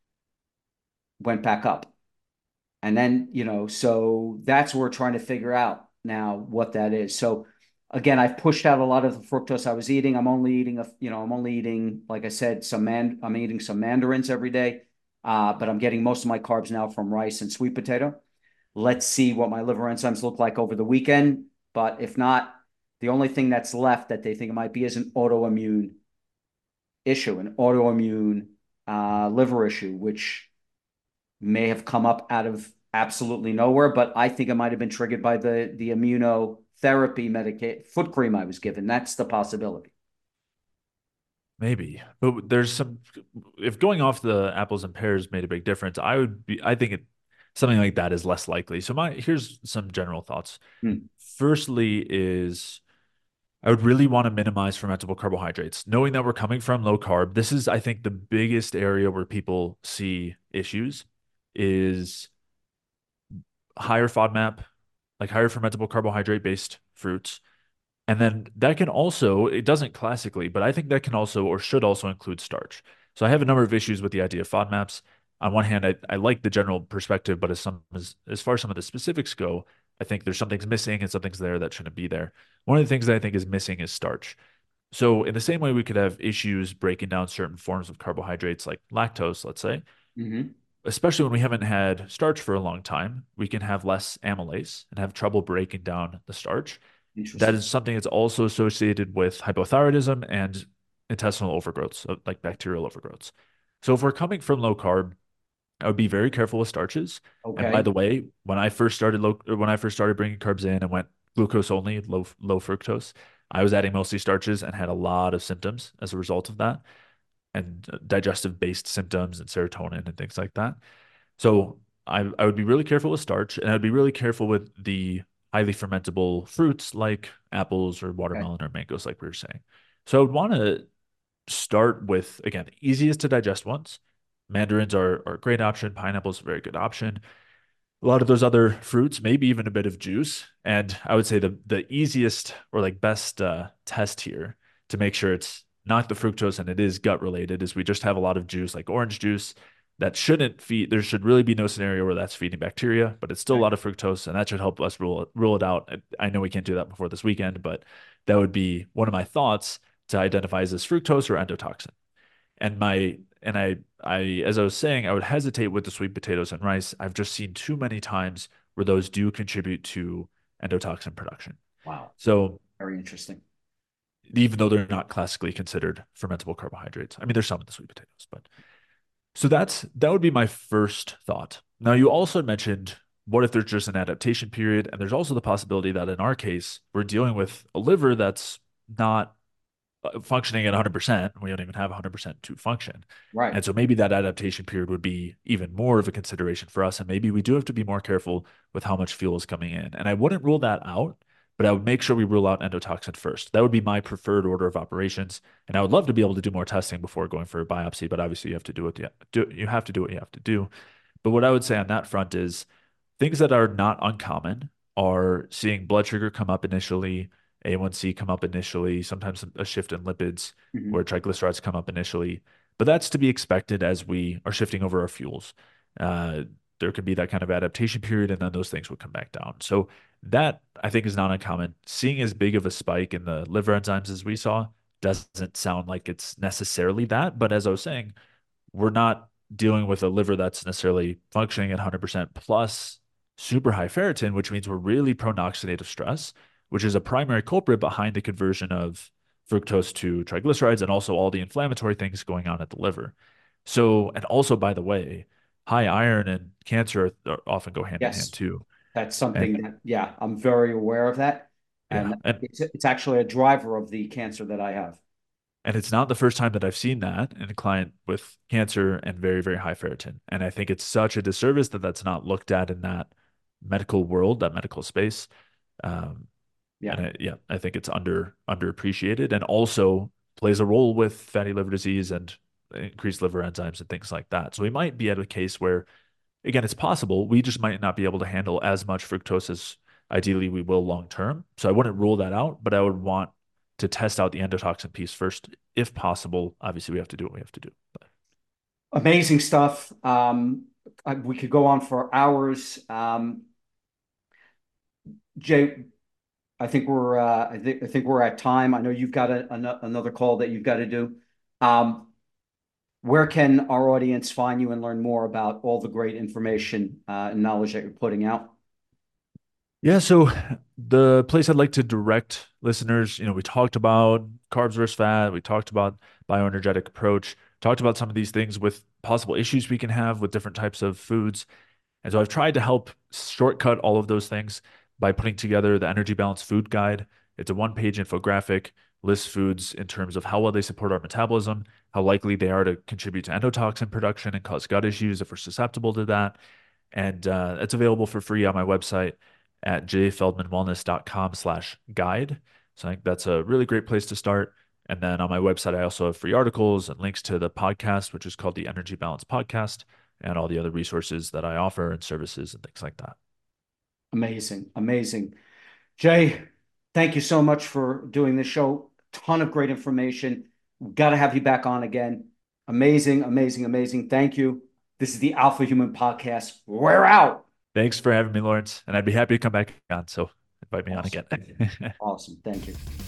Went back up. And then, so that's what we're trying to figure out now what that is. So again, I've pushed out a lot of the fructose I was eating. I'm only eating, like I said, I'm eating some mandarins every day. But I'm getting most of my carbs now from rice and sweet potato. Let's see what my liver enzymes look like over the weekend. But if not, the only thing that's left that they think it might be is an autoimmune issue, an autoimmune liver issue, which may have come up out of absolutely nowhere, but I think it might have been triggered by the immunotherapy foot cream I was given. That's the possibility. Maybe, but there's some. If going off the apples and pears made a big difference, I think something like that is less likely. So here's some general thoughts. Hmm. Firstly, is I would really want to minimize fermentable carbohydrates. Knowing that we're coming from low carb, this is, I think, the biggest area where people see issues is higher FODMAP, like higher fermentable carbohydrate based fruits. And then that can also, it doesn't classically, but I think that can also or should also include starch. So I have a number of issues with the idea of FODMAPs. On one hand, I like the general perspective, but as far as some of the specifics go, I think there's something's missing and something's there that shouldn't be there. One of the things that I think is missing is starch. So in the same way we could have issues breaking down certain forms of carbohydrates like lactose, let's say, Mm-hmm. especially when we haven't had starch for a long time, we can have less amylase and have trouble breaking down the starch. That Interesting. is something that's also associated with hypothyroidism and intestinal overgrowths, like bacterial overgrowths. So if we're coming from low carb, I would be very careful with starches. And by Okay. the way, when I first started bringing carbs in and went glucose only, low fructose, I was adding mostly starches and had a lot of symptoms as a result of that, and digestive based symptoms and serotonin and things like that. So I would be really careful with starch, and I'd be really careful with the highly fermentable fruits like apples or Okay. watermelon or mangoes, like we were saying. So I would want to start with, again, easiest to digest ones. Mandarins are a great option. Pineapple's a very good option. A lot of those other fruits, maybe even a bit of juice. And I would say the easiest or like best test here to make sure it's not the fructose and it is gut related is we just have a lot of juice, like orange juice, that shouldn't feed. There should really be no scenario where that's feeding bacteria, but it's still a Okay. lot of fructose, and that should help us rule it out. I know we can't do that before this weekend, but that would be one of my thoughts to identify as this fructose or endotoxin. And as I was saying, I would hesitate with the sweet potatoes and rice. I've just seen too many times where those do contribute to endotoxin production. Wow. So Very interesting. even though they're not classically considered fermentable carbohydrates, I mean, there's some in the sweet potatoes, but so that would be my first thought. Now, you also mentioned what if there's just an adaptation period, and there's also the possibility that in our case, we're dealing with a liver that's not functioning at 100%. We don't even have 100% to function. Right. And so maybe that adaptation period would be even more of a consideration for us. And maybe we do have to be more careful with how much fuel is coming in. And I wouldn't rule that out, but I would make sure we rule out endotoxin first. That would be my preferred order of operations. And I would love to be able to do more testing before going for a biopsy, but obviously you have to do what you have to do what you have to do. But what I would say on that front is things that are not uncommon are seeing blood sugar come up initially, A1C come up initially, sometimes a shift in lipids Mhm. where triglycerides come up initially. But that's to be expected as we are shifting over our fuels. Uh, there could be that kind of adaptation period, and then those things would come back down. So that I think is not uncommon. Seeing as big of a spike in the liver enzymes as we saw doesn't sound like it's necessarily that. But as I was saying, we're not dealing with a liver that's necessarily functioning at 100% plus super high ferritin, which means we're really prone to oxidative stress, which is a primary culprit behind the conversion of fructose to triglycerides and also all the inflammatory things going on at the liver. So, and also, by the way, high iron and cancer often go hand in hand Yes, too. that's And something that, yeah, I'm very aware of that. yeah, And it's actually a driver of the cancer that I have. and it's not the first time that I've seen that in a client with cancer and very, very high ferritin. And I think it's such a disservice that that's not looked at in that medical world, that medical space. Um, Yeah. yeah, I think it's underappreciated and also plays a role with fatty liver disease and increased liver enzymes and things like that. So we might be at a case where, again, it's possible we just might not be able to handle as much fructose as ideally we will long term. So I wouldn't rule that out, but I would want to test out the endotoxin piece first, if possible. Obviously, we have to do what we have to do. But Amazing stuff. We could go on for hours. Jay, I think we're at time. I know you've got another call that you've got to do. Um, where can our audience find you and learn more about all the great information and knowledge that you're putting out? yeah, so the place I'd like to direct listeners, we talked about carbs versus fat, we talked about bioenergetic approach, talked about some of these things with possible issues we can have with different types of foods. And so I've tried to help shortcut all of those things by putting together the Energy Balance Food Guide. It's a one-page infographic, lists foods in terms of how well they support our metabolism, how likely they are to contribute to endotoxin production and cause gut issues if we're susceptible to that. And it's available for free on my website at jayfeldmanwellness.com/guide. So I think that's a really great place to start. And then on my website, I also have free articles and links to the podcast, which is called the Energy Balance Podcast, and all the other resources that I offer and services and things like that. Amazing, amazing. Jay, thank you so much for doing this show. Ton of great information. Got to have you back on again. Amazing, amazing, amazing. Thank you. This is the Alpha Human Podcast. We're out. Thanks for having me, Lawrence. And I'd be happy to come back on. So invite me on Awesome. again. Awesome. Thank you.